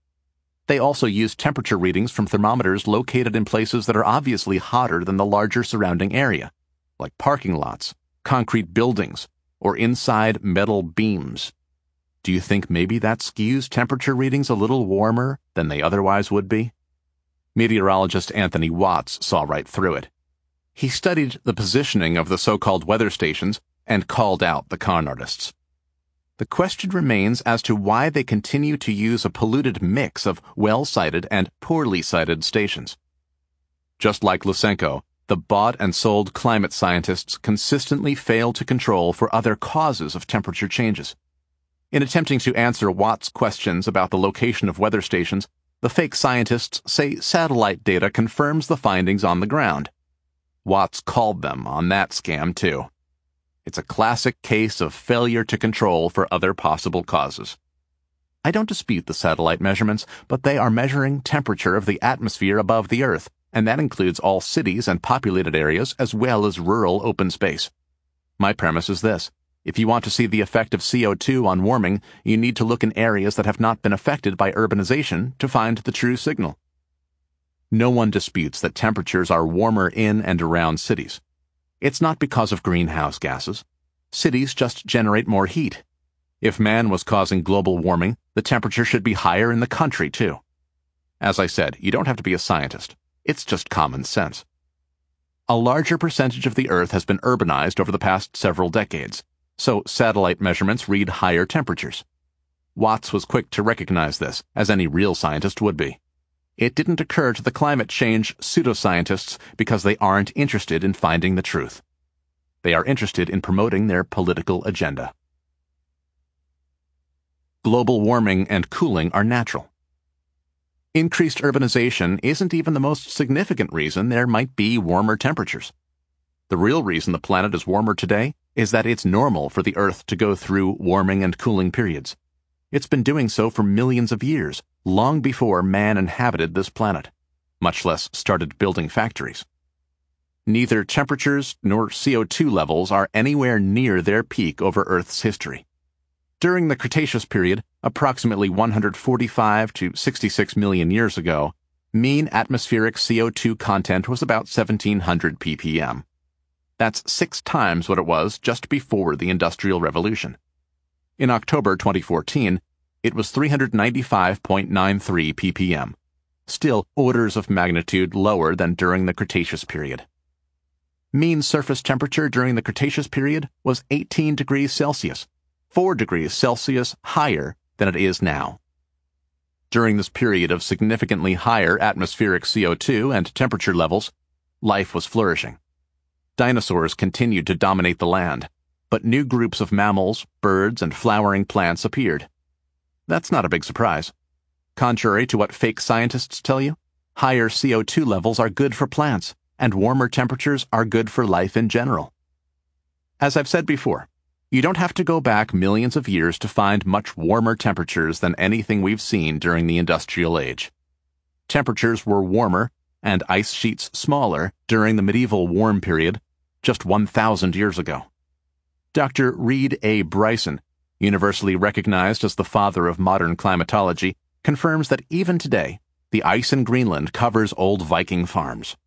They also use temperature readings from thermometers located in places that are obviously hotter than the larger surrounding area, like parking lots, concrete buildings, or inside metal beams. Do you think maybe that skews temperature readings a little warmer than they otherwise would be? Meteorologist Anthony Watts saw right through it. He studied the positioning of the so-called weather stations and called out the con artists. The question remains as to why they continue to use a polluted mix of well-sited and poorly sited stations. Just like Lysenko, the bought and sold climate scientists consistently fail to control for other causes of temperature changes. In attempting to answer Watts' questions about the location of weather stations, the fake scientists say satellite data confirms the findings on the ground. Watts called them on that scam, too. It's a classic case of failure to control for other possible causes. I don't dispute the satellite measurements, but they are measuring temperature of the atmosphere above the Earth, and that includes all cities and populated areas as well as rural open space. My premise is this. If you want to see the effect of C O two on warming, you need to look in areas that have not been affected by urbanization to find the true signal. No one disputes that temperatures are warmer in and around cities. It's not because of greenhouse gases. Cities just generate more heat. If man was causing global warming, the temperature should be higher in the country, too. As I said, you don't have to be a scientist. It's just common sense. A larger percentage of the Earth has been urbanized over the past several decades, so satellite measurements read higher temperatures. Watts was quick to recognize this, as any real scientist would be. It didn't occur to the climate change pseudoscientists because they aren't interested in finding the truth. They are interested in promoting their political agenda. Global warming and cooling are natural. Increased urbanization isn't even the most significant reason there might be warmer temperatures. The real reason the planet is warmer today is that it's normal for the Earth to go through warming and cooling periods. It's been doing so for millions of years, long before man inhabited this planet, much less started building factories. Neither temperatures nor C O two levels are anywhere near their peak over Earth's history. During the Cretaceous period, approximately one hundred forty-five to sixty-six million years ago, mean atmospheric C O two content was about seventeen hundred p p m. That's six times what it was just before the Industrial Revolution. In October twenty fourteen, it was three hundred ninety-five point nine three p p m, still orders of magnitude lower than during the Cretaceous period. Mean surface temperature during the Cretaceous period was eighteen degrees Celsius, four degrees Celsius higher than it is now. During this period of significantly higher atmospheric C O two and temperature levels, life was flourishing. Dinosaurs continued to dominate the land, but new groups of mammals, birds, and flowering plants appeared. That's not a big surprise. Contrary to what fake scientists tell you, higher C O two levels are good for plants, and warmer temperatures are good for life in general. As I've said before, you don't have to go back millions of years to find much warmer temperatures than anything we've seen during the Industrial Age. Temperatures were warmer and ice sheets smaller during the medieval warm period just one thousand years ago. Doctor Reed A. Bryson, universally recognized as the father of modern climatology, confirms that even today, the ice in Greenland covers old Viking farms.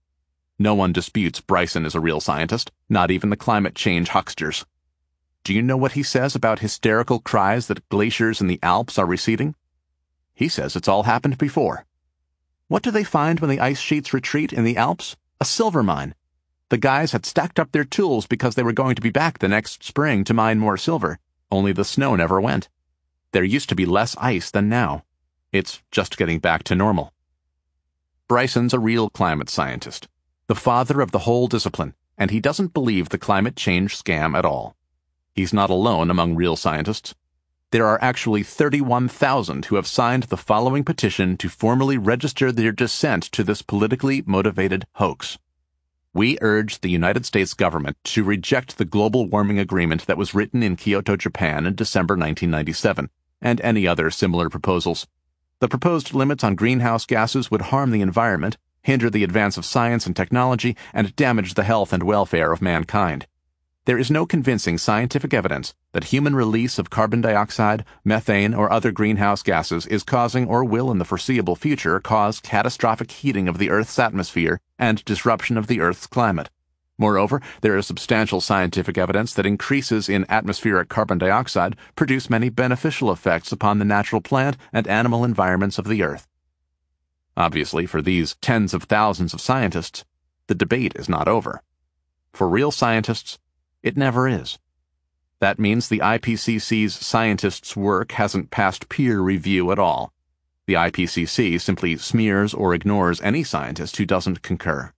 No one disputes Bryson is a real scientist, not even the climate change hucksters. Do you know what he says about hysterical cries that glaciers in the Alps are receding? He says it's all happened before. What do they find when the ice sheets retreat in the Alps? A silver mine. The guys had stacked up their tools because they were going to be back the next spring to mine more silver, only the snow never went. There used to be less ice than now. It's just getting back to normal. Bryson's a real climate scientist, the father of the whole discipline, and he doesn't believe the climate change scam at all. He's not alone among real scientists. There are actually thirty-one thousand who have signed the following petition to formally register their dissent to this politically motivated hoax. We urge the United States government to reject the global warming agreement that was written in Kyoto, Japan in December nineteen ninety-seven, and any other similar proposals. The proposed limits on greenhouse gases would harm the environment, hinder the advance of science and technology, and damage the health and welfare of mankind. There is no convincing scientific evidence that human release of carbon dioxide, methane, or other greenhouse gases is causing or will in the foreseeable future cause catastrophic heating of the Earth's atmosphere and disruption of the Earth's climate. Moreover, there is substantial scientific evidence that increases in atmospheric carbon dioxide produce many beneficial effects upon the natural plant and animal environments of the Earth. Obviously, for these tens of thousands of scientists, the debate is not over. For real scientists, it never is. That means the I P C C's scientists' work hasn't passed peer review at all. The I P C C simply smears or ignores any scientist who doesn't concur.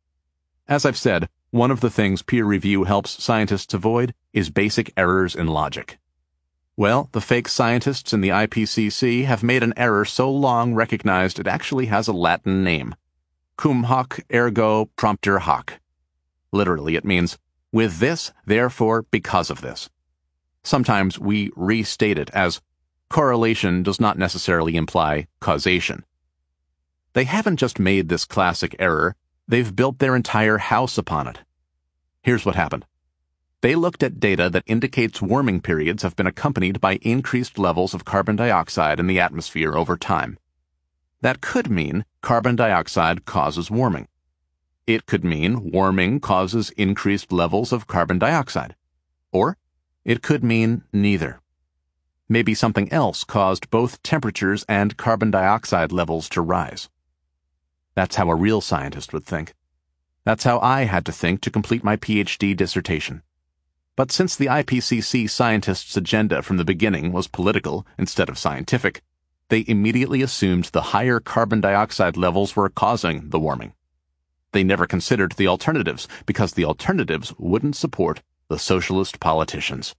As I've said, one of the things peer review helps scientists avoid is basic errors in logic. Well, the fake scientists in the I P C C have made an error so long recognized it actually has a Latin name. Cum hoc ergo propter hoc. Literally, it means, with this, therefore, because of this. Sometimes we restate it as, correlation does not necessarily imply causation. They haven't just made this classic error, they've built their entire house upon it. Here's what happened. They looked at data that indicates warming periods have been accompanied by increased levels of carbon dioxide in the atmosphere over time. That could mean carbon dioxide causes warming. It could mean warming causes increased levels of carbon dioxide. Or it could mean neither. Maybe something else caused both temperatures and carbon dioxide levels to rise. That's how a real scientist would think. That's how I had to think to complete my P H D dissertation. But since the I P C C scientists' agenda from the beginning was political instead of scientific, they immediately assumed the higher carbon dioxide levels were causing the warming. They never considered the alternatives because the alternatives wouldn't support the socialist politicians.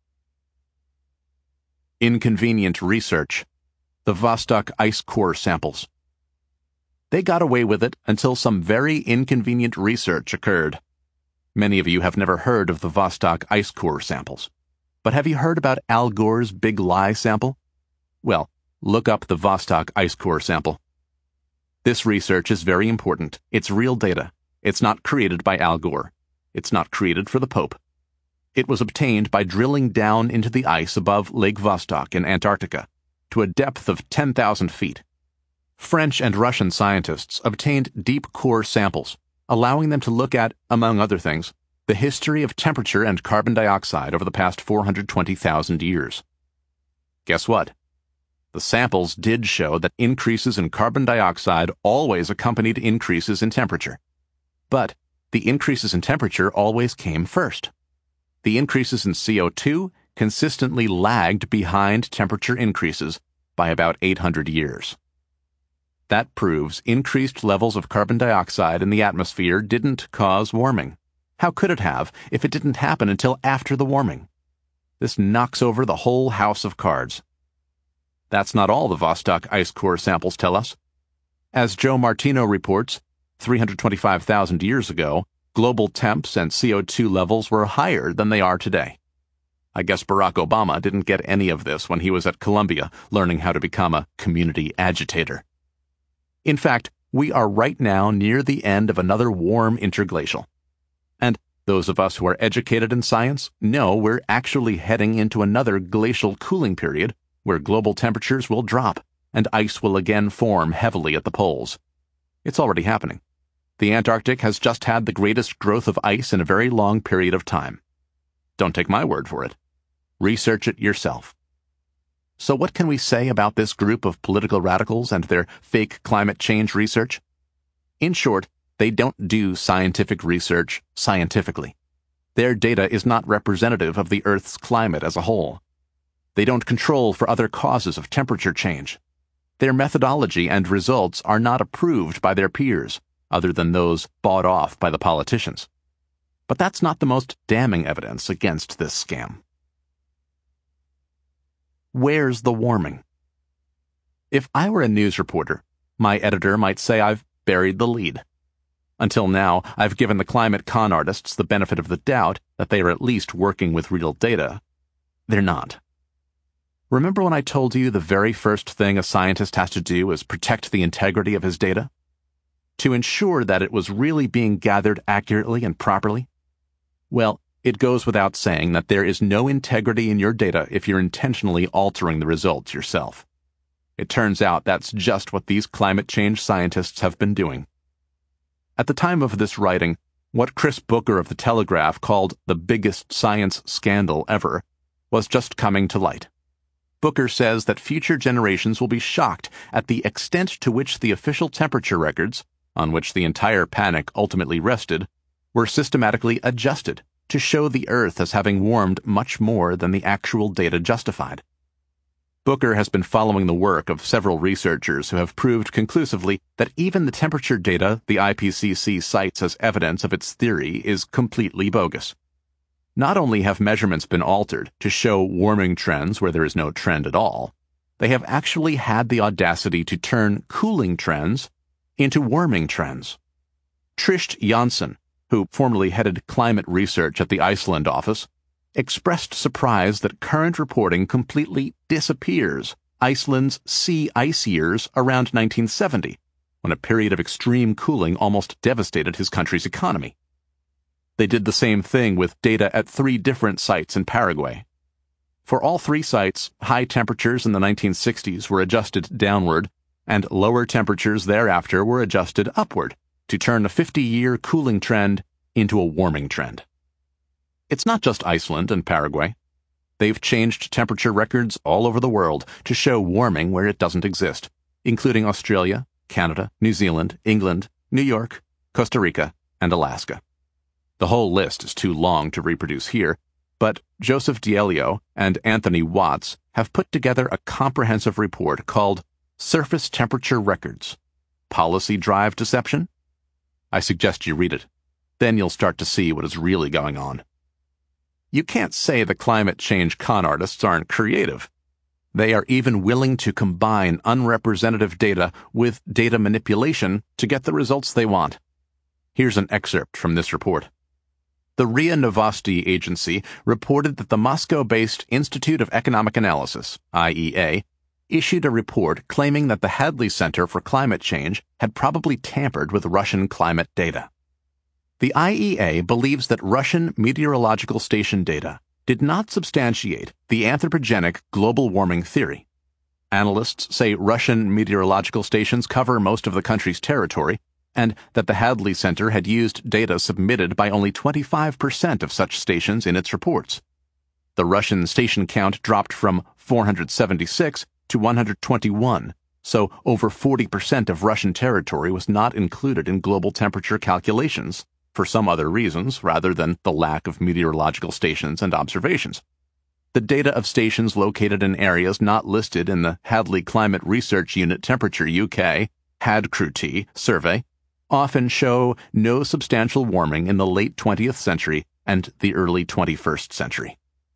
Inconvenient research. The Vostok ice core samples. They got away with it until some very inconvenient research occurred. Many of you have never heard of the Vostok ice core samples. But have you heard about Al Gore's big lie sample? Well, look up the Vostok ice core sample. This research is very important. It's real data. It's not created by Al Gore. It's not created for the Pope. It was obtained by drilling down into the ice above Lake Vostok in Antarctica to a depth of ten thousand feet. French and Russian scientists obtained deep core samples, allowing them to look at, among other things, the history of temperature and carbon dioxide over the past four hundred twenty thousand years. Guess what? The samples did show that increases in carbon dioxide always accompanied increases in temperature. But the increases in temperature always came first. The increases in C O two consistently lagged behind temperature increases by about eight hundred years. That proves increased levels of carbon dioxide in the atmosphere didn't cause warming. How could it have if it didn't happen until after the warming? This knocks over the whole house of cards. That's not all the Vostok ice core samples tell us. As Joe Martino reports, three hundred twenty-five thousand years ago, global temps and C O two levels were higher than they are today. I guess Barack Obama didn't get any of this when he was at Columbia learning how to become a community agitator. In fact, we are right now near the end of another warm interglacial. And those of us who are educated in science know we're actually heading into another glacial cooling period where global temperatures will drop and ice will again form heavily at the poles. It's already happening. The Antarctic has just had the greatest growth of ice in a very long period of time. Don't take my word for it. Research it yourself. So what can we say about this group of political radicals and their fake climate change research? In short, they don't do scientific research scientifically. Their data is not representative of the Earth's climate as a whole. They don't control for other causes of temperature change. Their methodology and results are not approved by their peers, other than those bought off by the politicians. But that's not the most damning evidence against this scam. Where's the warming? If I were a news reporter, my editor might say I've buried the lead. Until now, I've given the climate con artists the benefit of the doubt that they are at least working with real data. They're not. Remember when I told you the very first thing a scientist has to do is protect the integrity of his data? To ensure that it was really being gathered accurately and properly? Well, it goes without saying that there is no integrity in your data if you're intentionally altering the results yourself. It turns out that's just what these climate change scientists have been doing. At the time of this writing, what Chris Booker of The Telegraph called the biggest science scandal ever was just coming to light. Booker says that future generations will be shocked at the extent to which the official temperature records, on which the entire panic ultimately rested, were systematically adjusted to show the Earth as having warmed much more than the actual data justified. Booker has been following the work of several researchers who have proved conclusively that even the temperature data the I P C C cites as evidence of its theory is completely bogus. Not only have measurements been altered to show warming trends where there is no trend at all, they have actually had the audacity to turn cooling trends into warming trends. Trisht Jansson, who formerly headed climate research at the Iceland office, expressed surprise that current reporting completely disappears Iceland's sea ice years around nineteen seventy, when a period of extreme cooling almost devastated his country's economy. They did the same thing with data at three different sites in Paraguay. For all three sites, high temperatures in the nineteen sixties were adjusted downward, and lower temperatures thereafter were adjusted upward, to turn a fifty-year cooling trend into a warming trend. It's not just Iceland and Paraguay. They've changed temperature records all over the world to show warming where it doesn't exist, including Australia, Canada, New Zealand, England, New York, Costa Rica, and Alaska. The whole list is too long to reproduce here, but Joseph D'Elio and Anthony Watts have put together a comprehensive report called Surface Temperature Records: Policy Drive Deception? I suggest you read it. Then you'll start to see what is really going on. You can't say the climate change con artists aren't creative. They are even willing to combine unrepresentative data with data manipulation to get the results they want. Here's an excerpt from this report. The R I A Novosti agency reported that the Moscow-based Institute of Economic Analysis, I E A, issued a report claiming that the Hadley Center for Climate Change had probably tampered with Russian climate data. The I E A believes that Russian meteorological station data did not substantiate the anthropogenic global warming theory. Analysts say Russian meteorological stations cover most of the country's territory, and that the Hadley Center had used data submitted by only twenty-five percent of such stations in its reports. The Russian station count dropped from four hundred seventy-six to one hundred twenty-one, so over forty percent of Russian territory was not included in global temperature calculations, for some other reasons rather than the lack of meteorological stations and observations. The data of stations located in areas not listed in the Hadley Climate Research Unit Temperature U K H A D C R U T survey often show no substantial warming in the late twentieth century and the early twenty-first century.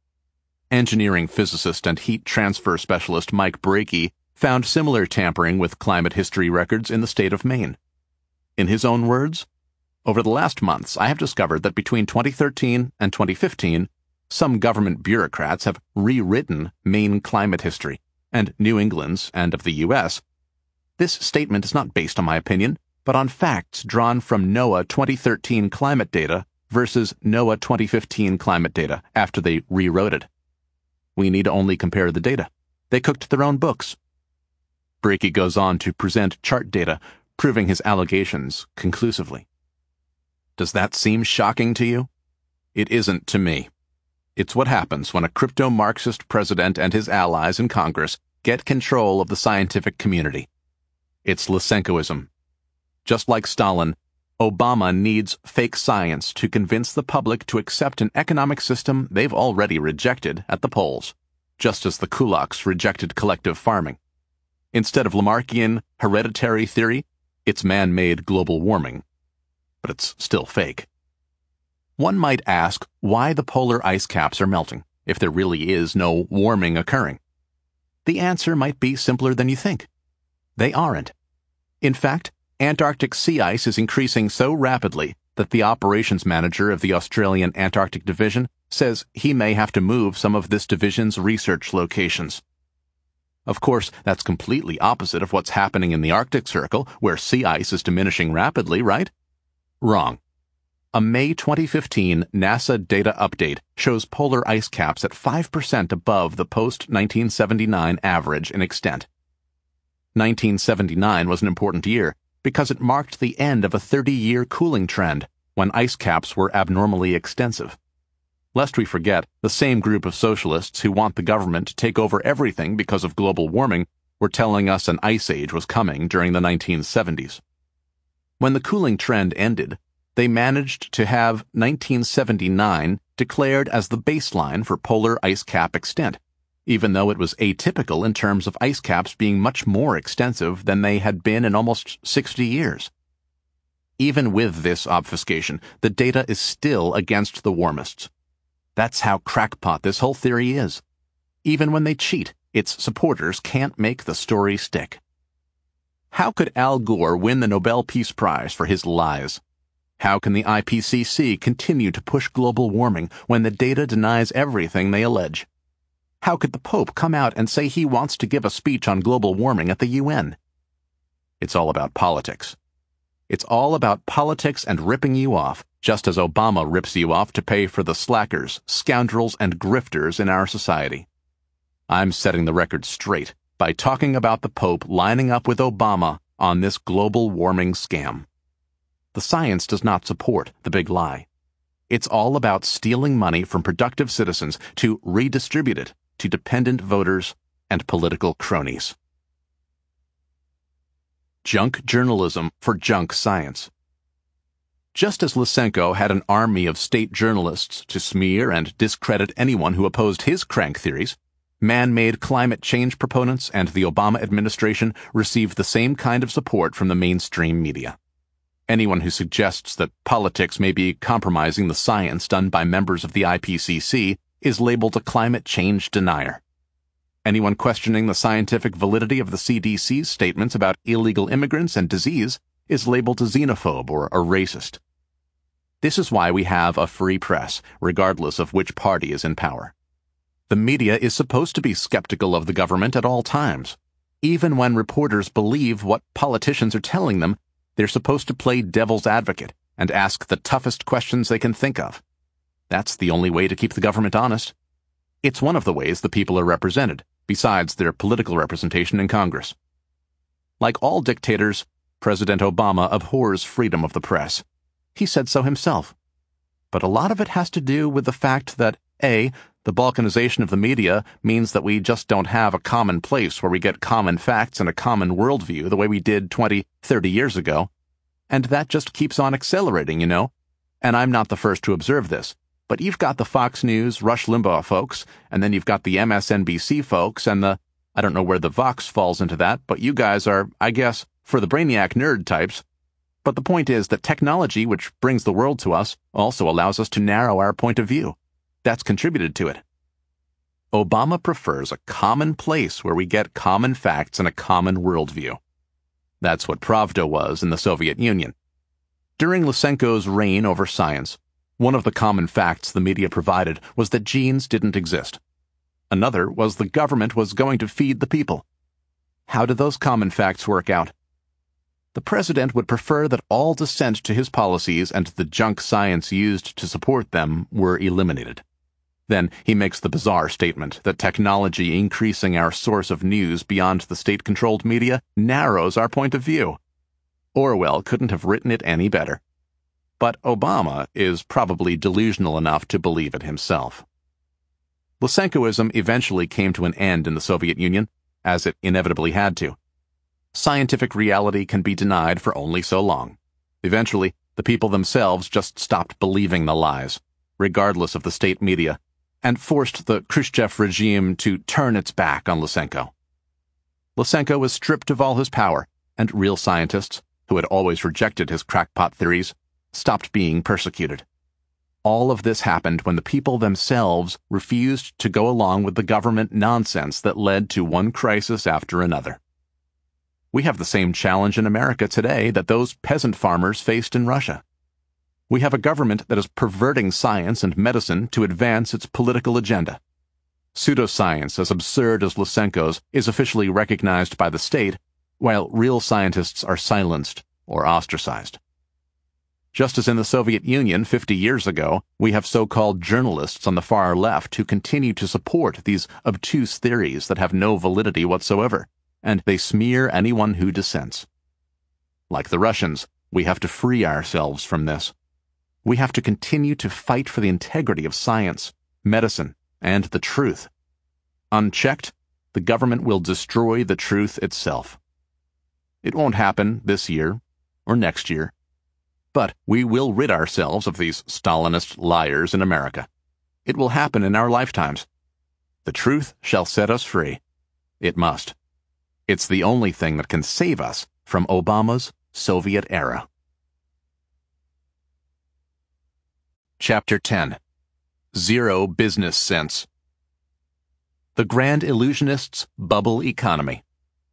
Engineering physicist and heat transfer specialist Mike Brakey found similar tampering with climate history records in the state of Maine. In his own words, Over the last months, I have discovered that between twenty thirteen and twenty fifteen, some government bureaucrats have rewritten Maine climate history, and New England's and of the U S. This statement is not based on my opinion, but on facts drawn from NOAA twenty thirteen climate data versus NOAA twenty fifteen climate data after they rewrote it. We need only compare the data. They cooked their own books. Brakey goes on to present chart data, proving his allegations conclusively. Does that seem shocking to you? It isn't to me. It's what happens when a crypto-Marxist president and his allies in Congress get control of the scientific community. It's Lysenkoism. Just like Stalin, Obama needs fake science to convince the public to accept an economic system they've already rejected at the polls, just as the kulaks rejected collective farming. Instead of Lamarckian hereditary theory, it's man-made global warming. But it's still fake. One might ask why the polar ice caps are melting, if there really is no warming occurring. The answer might be simpler than you think. They aren't. In fact, Antarctic sea ice is increasing so rapidly that the operations manager of the Australian Antarctic Division says he may have to move some of this division's research locations. Of course, that's completely opposite of what's happening in the Arctic Circle, where sea ice is diminishing rapidly, right? Wrong. A May twenty fifteen NASA data update shows polar ice caps at five percent above the post nineteen seventy-nine average in extent. nineteen seventy-nine was an important year because it marked the end of a thirty-year cooling trend when ice caps were abnormally extensive. Lest we forget, the same group of socialists who want the government to take over everything because of global warming were telling us an ice age was coming during the nineteen seventies. When the cooling trend ended, they managed to have nineteen seventy-nine declared as the baseline for polar ice cap extent, even though it was atypical in terms of ice caps being much more extensive than they had been in almost sixty years. Even with this obfuscation, the data is still against the warmists. That's how crackpot this whole theory is. Even when they cheat, its supporters can't make the story stick. How could Al Gore win the Nobel Peace Prize for his lies? How can the I P C C continue to push global warming when the data denies everything they allege? How could the Pope come out and say he wants to give a speech on global warming at the U N? It's all about politics. It's all about politics and ripping you off, just as Obama rips you off to pay for the slackers, scoundrels, and grifters in our society. I'm setting the record straight by talking about the Pope lining up with Obama on this global warming scam. The science does not support the big lie. It's all about stealing money from productive citizens to redistribute it to dependent voters and political cronies. Junk journalism for junk science. Just as Lysenko had an army of state journalists to smear and discredit anyone who opposed his crank theories, man-made climate change proponents and the Obama administration received the same kind of support from the mainstream media. Anyone who suggests that politics may be compromising the science done by members of the I P C C is labeled a climate change denier. Anyone questioning the scientific validity of the C D C's statements about illegal immigrants and disease is labeled a xenophobe or a racist. This is why we have a free press, regardless of which party is in power. The media is supposed to be skeptical of the government at all times. Even when reporters believe what politicians are telling them, they're supposed to play devil's advocate and ask the toughest questions they can think of. That's the only way to keep the government honest. It's one of the ways the people are represented, besides their political representation in Congress. Like all dictators, President Obama abhors freedom of the press. He said so himself. But a lot of it has to do with the fact that, A, the balkanization of the media means that we just don't have a common place where we get common facts and a common worldview the way we did twenty, thirty years ago. And that just keeps on accelerating, you know. And I'm not the first to observe this. But you've got the Fox News, Rush Limbaugh folks, and then you've got the M S N B C folks, and the, I don't know where the Vox falls into that, but you guys are, I guess, for the brainiac nerd types. But the point is that technology, which brings the world to us, also allows us to narrow our point of view. That's contributed to it. Obama prefers a common place where we get common facts and a common worldview. That's what Pravda was in the Soviet Union. During Lysenko's reign over science, one of the common facts the media provided was that genes didn't exist. Another was the government was going to feed the people. How did those common facts work out? The president would prefer that all dissent to his policies and the junk science used to support them were eliminated. Then he makes the bizarre statement that technology increasing our source of news beyond the state-controlled media narrows our point of view. Orwell couldn't have written it any better. But Obama is probably delusional enough to believe it himself. Lysenkoism eventually came to an end in the Soviet Union, as it inevitably had to. Scientific reality can be denied for only so long. Eventually, the people themselves just stopped believing the lies, regardless of the state media, and forced the Khrushchev regime to turn its back on Lysenko. Lysenko was stripped of all his power, and real scientists, who had always rejected his crackpot theories, stopped being persecuted. All of this happened when the people themselves refused to go along with the government nonsense that led to one crisis after another. We have the same challenge in America today that those peasant farmers faced in Russia. We have a government that is perverting science and medicine to advance its political agenda. Pseudoscience, as absurd as Lysenko's, is officially recognized by the state, while real scientists are silenced or ostracized. Just as in the Soviet Union fifty years ago, we have so-called journalists on the far left who continue to support these obtuse theories that have no validity whatsoever, and they smear anyone who dissents. Like the Russians, we have to free ourselves from this. We have to continue to fight for the integrity of science, medicine, and the truth. Unchecked, the government will destroy the truth itself. It won't happen this year or next year, but we will rid ourselves of these Stalinist liars in America. It will happen in our lifetimes. The truth shall set us free. It must. It's the only thing that can save us from Obama's Soviet era. Chapter ten. Zero Business Sense. The Grand Illusionists' Bubble Economy.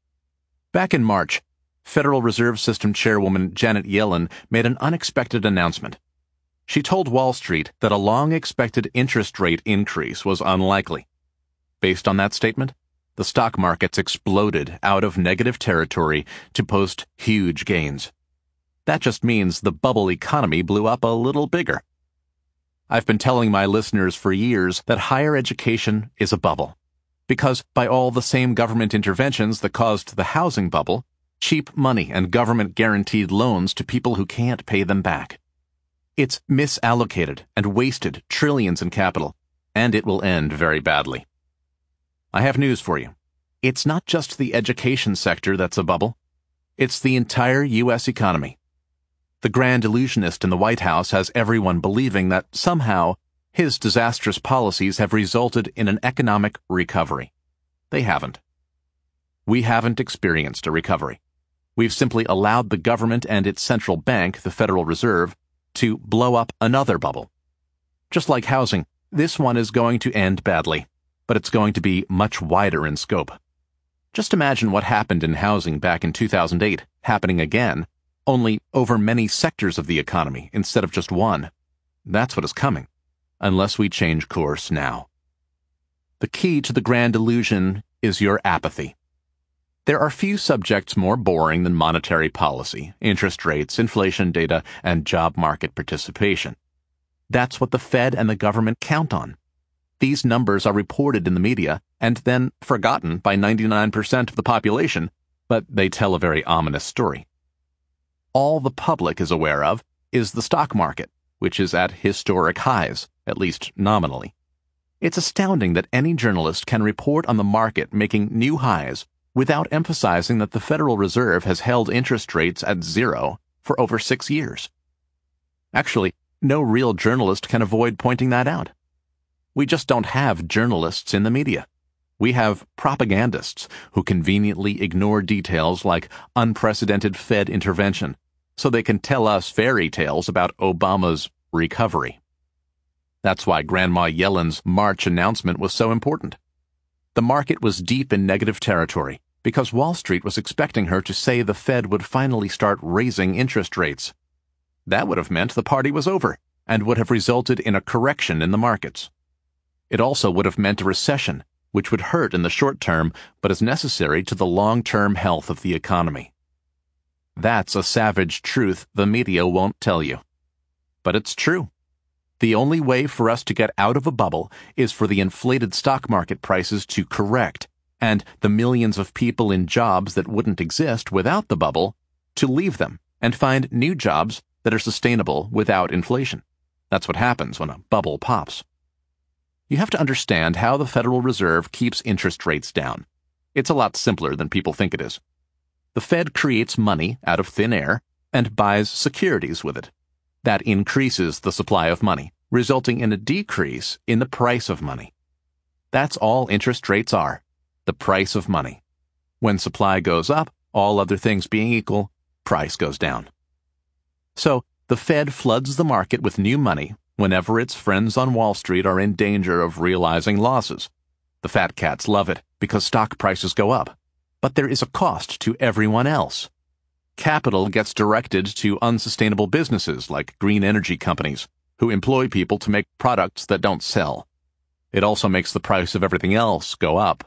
Back in March, Federal Reserve System Chairwoman Janet Yellen made an unexpected announcement. She told Wall Street that a long-expected interest rate increase was unlikely. Based on that statement, the stock markets exploded out of negative territory to post huge gains. That just means the bubble economy blew up a little bigger. I've been telling my listeners for years that higher education is a bubble, because by all the same government interventions that caused the housing bubble, cheap money and government-guaranteed loans to people who can't pay them back. It's misallocated and wasted trillions in capital, and it will end very badly. I have news for you. It's not just the education sector that's a bubble. It's the entire U S economy. The grand illusionist in the White House has everyone believing that somehow his disastrous policies have resulted in an economic recovery. They haven't. We haven't experienced a recovery. We've simply allowed the government and its central bank, the Federal Reserve, to blow up another bubble. Just like housing, this one is going to end badly, but it's going to be much wider in scope. Just imagine what happened in housing back in two thousand eight happening again, only over many sectors of the economy instead of just one. That's what is coming, unless we change course now. The key to the grand illusion is your apathy. There are few subjects more boring than monetary policy, interest rates, inflation data, and job market participation. That's what the Fed and the government count on. These numbers are reported in the media and then forgotten by ninety-nine percent of the population, but they tell a very ominous story. All the public is aware of is the stock market, which is at historic highs, at least nominally. It's astounding that any journalist can report on the market making new highs without emphasizing that the Federal Reserve has held interest rates at zero for over six years. Actually, no real journalist can avoid pointing that out. We just don't have journalists in the media. We have propagandists who conveniently ignore details like unprecedented Fed intervention, so they can tell us fairy tales about Obama's recovery. That's why Grandma Yellen's March announcement was so important. The market was deep in negative territory because Wall Street was expecting her to say the Fed would finally start raising interest rates. That would have meant the party was over and would have resulted in a correction in the markets. It also would have meant a recession, which would hurt in the short term but is necessary to the long-term health of the economy. That's a savage truth the media won't tell you. But it's true. The only way for us to get out of a bubble is for the inflated stock market prices to correct, and the millions of people in jobs that wouldn't exist without the bubble to leave them and find new jobs that are sustainable without inflation. That's what happens when a bubble pops. You have to understand how the Federal Reserve keeps interest rates down. It's a lot simpler than people think it is. The Fed creates money out of thin air and buys securities with it. That increases the supply of money, resulting in a decrease in the price of money. That's all interest rates are, the price of money. When supply goes up, all other things being equal, price goes down. So, the Fed floods the market with new money whenever its friends on Wall Street are in danger of realizing losses. The fat cats love it because stock prices go up. But there is a cost to everyone else. Capital gets directed to unsustainable businesses like green energy companies, who employ people to make products that don't sell. It also makes the price of everything else go up.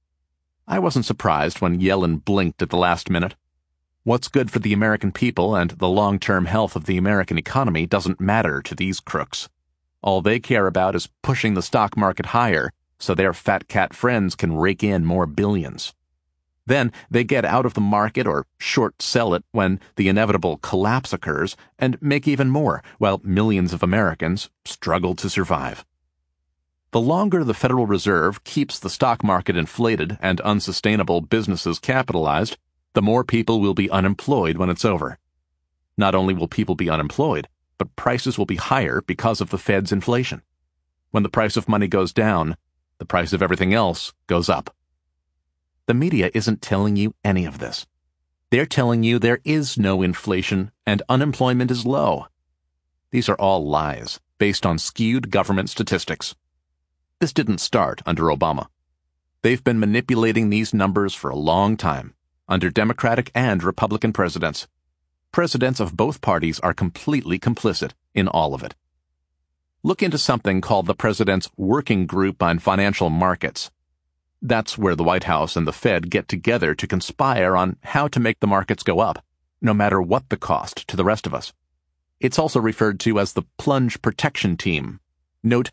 I wasn't surprised when Yellen blinked at the last minute. What's good for the American people and the long-term health of the American economy doesn't matter to these crooks. All they care about is pushing the stock market higher so their fat cat friends can rake in more billions. Then they get out of the market or short sell it when the inevitable collapse occurs and make even more while millions of Americans struggle to survive. The longer the Federal Reserve keeps the stock market inflated and unsustainable businesses capitalized, the more people will be unemployed when it's over. Not only will people be unemployed, but prices will be higher because of the Fed's inflation. When the price of money goes down, the price of everything else goes up. The media isn't telling you any of this. They're telling you there is no inflation and unemployment is low. These are all lies based on skewed government statistics. This didn't start under Obama. They've been manipulating these numbers for a long time, under Democratic and Republican presidents. Presidents of both parties are completely complicit in all of it. Look into something called the President's Working Group on Financial Markets. That's where the White House and the Fed get together to conspire on how to make the markets go up, no matter what the cost to the rest of us. It's also referred to as the Plunge Protection Team. Note,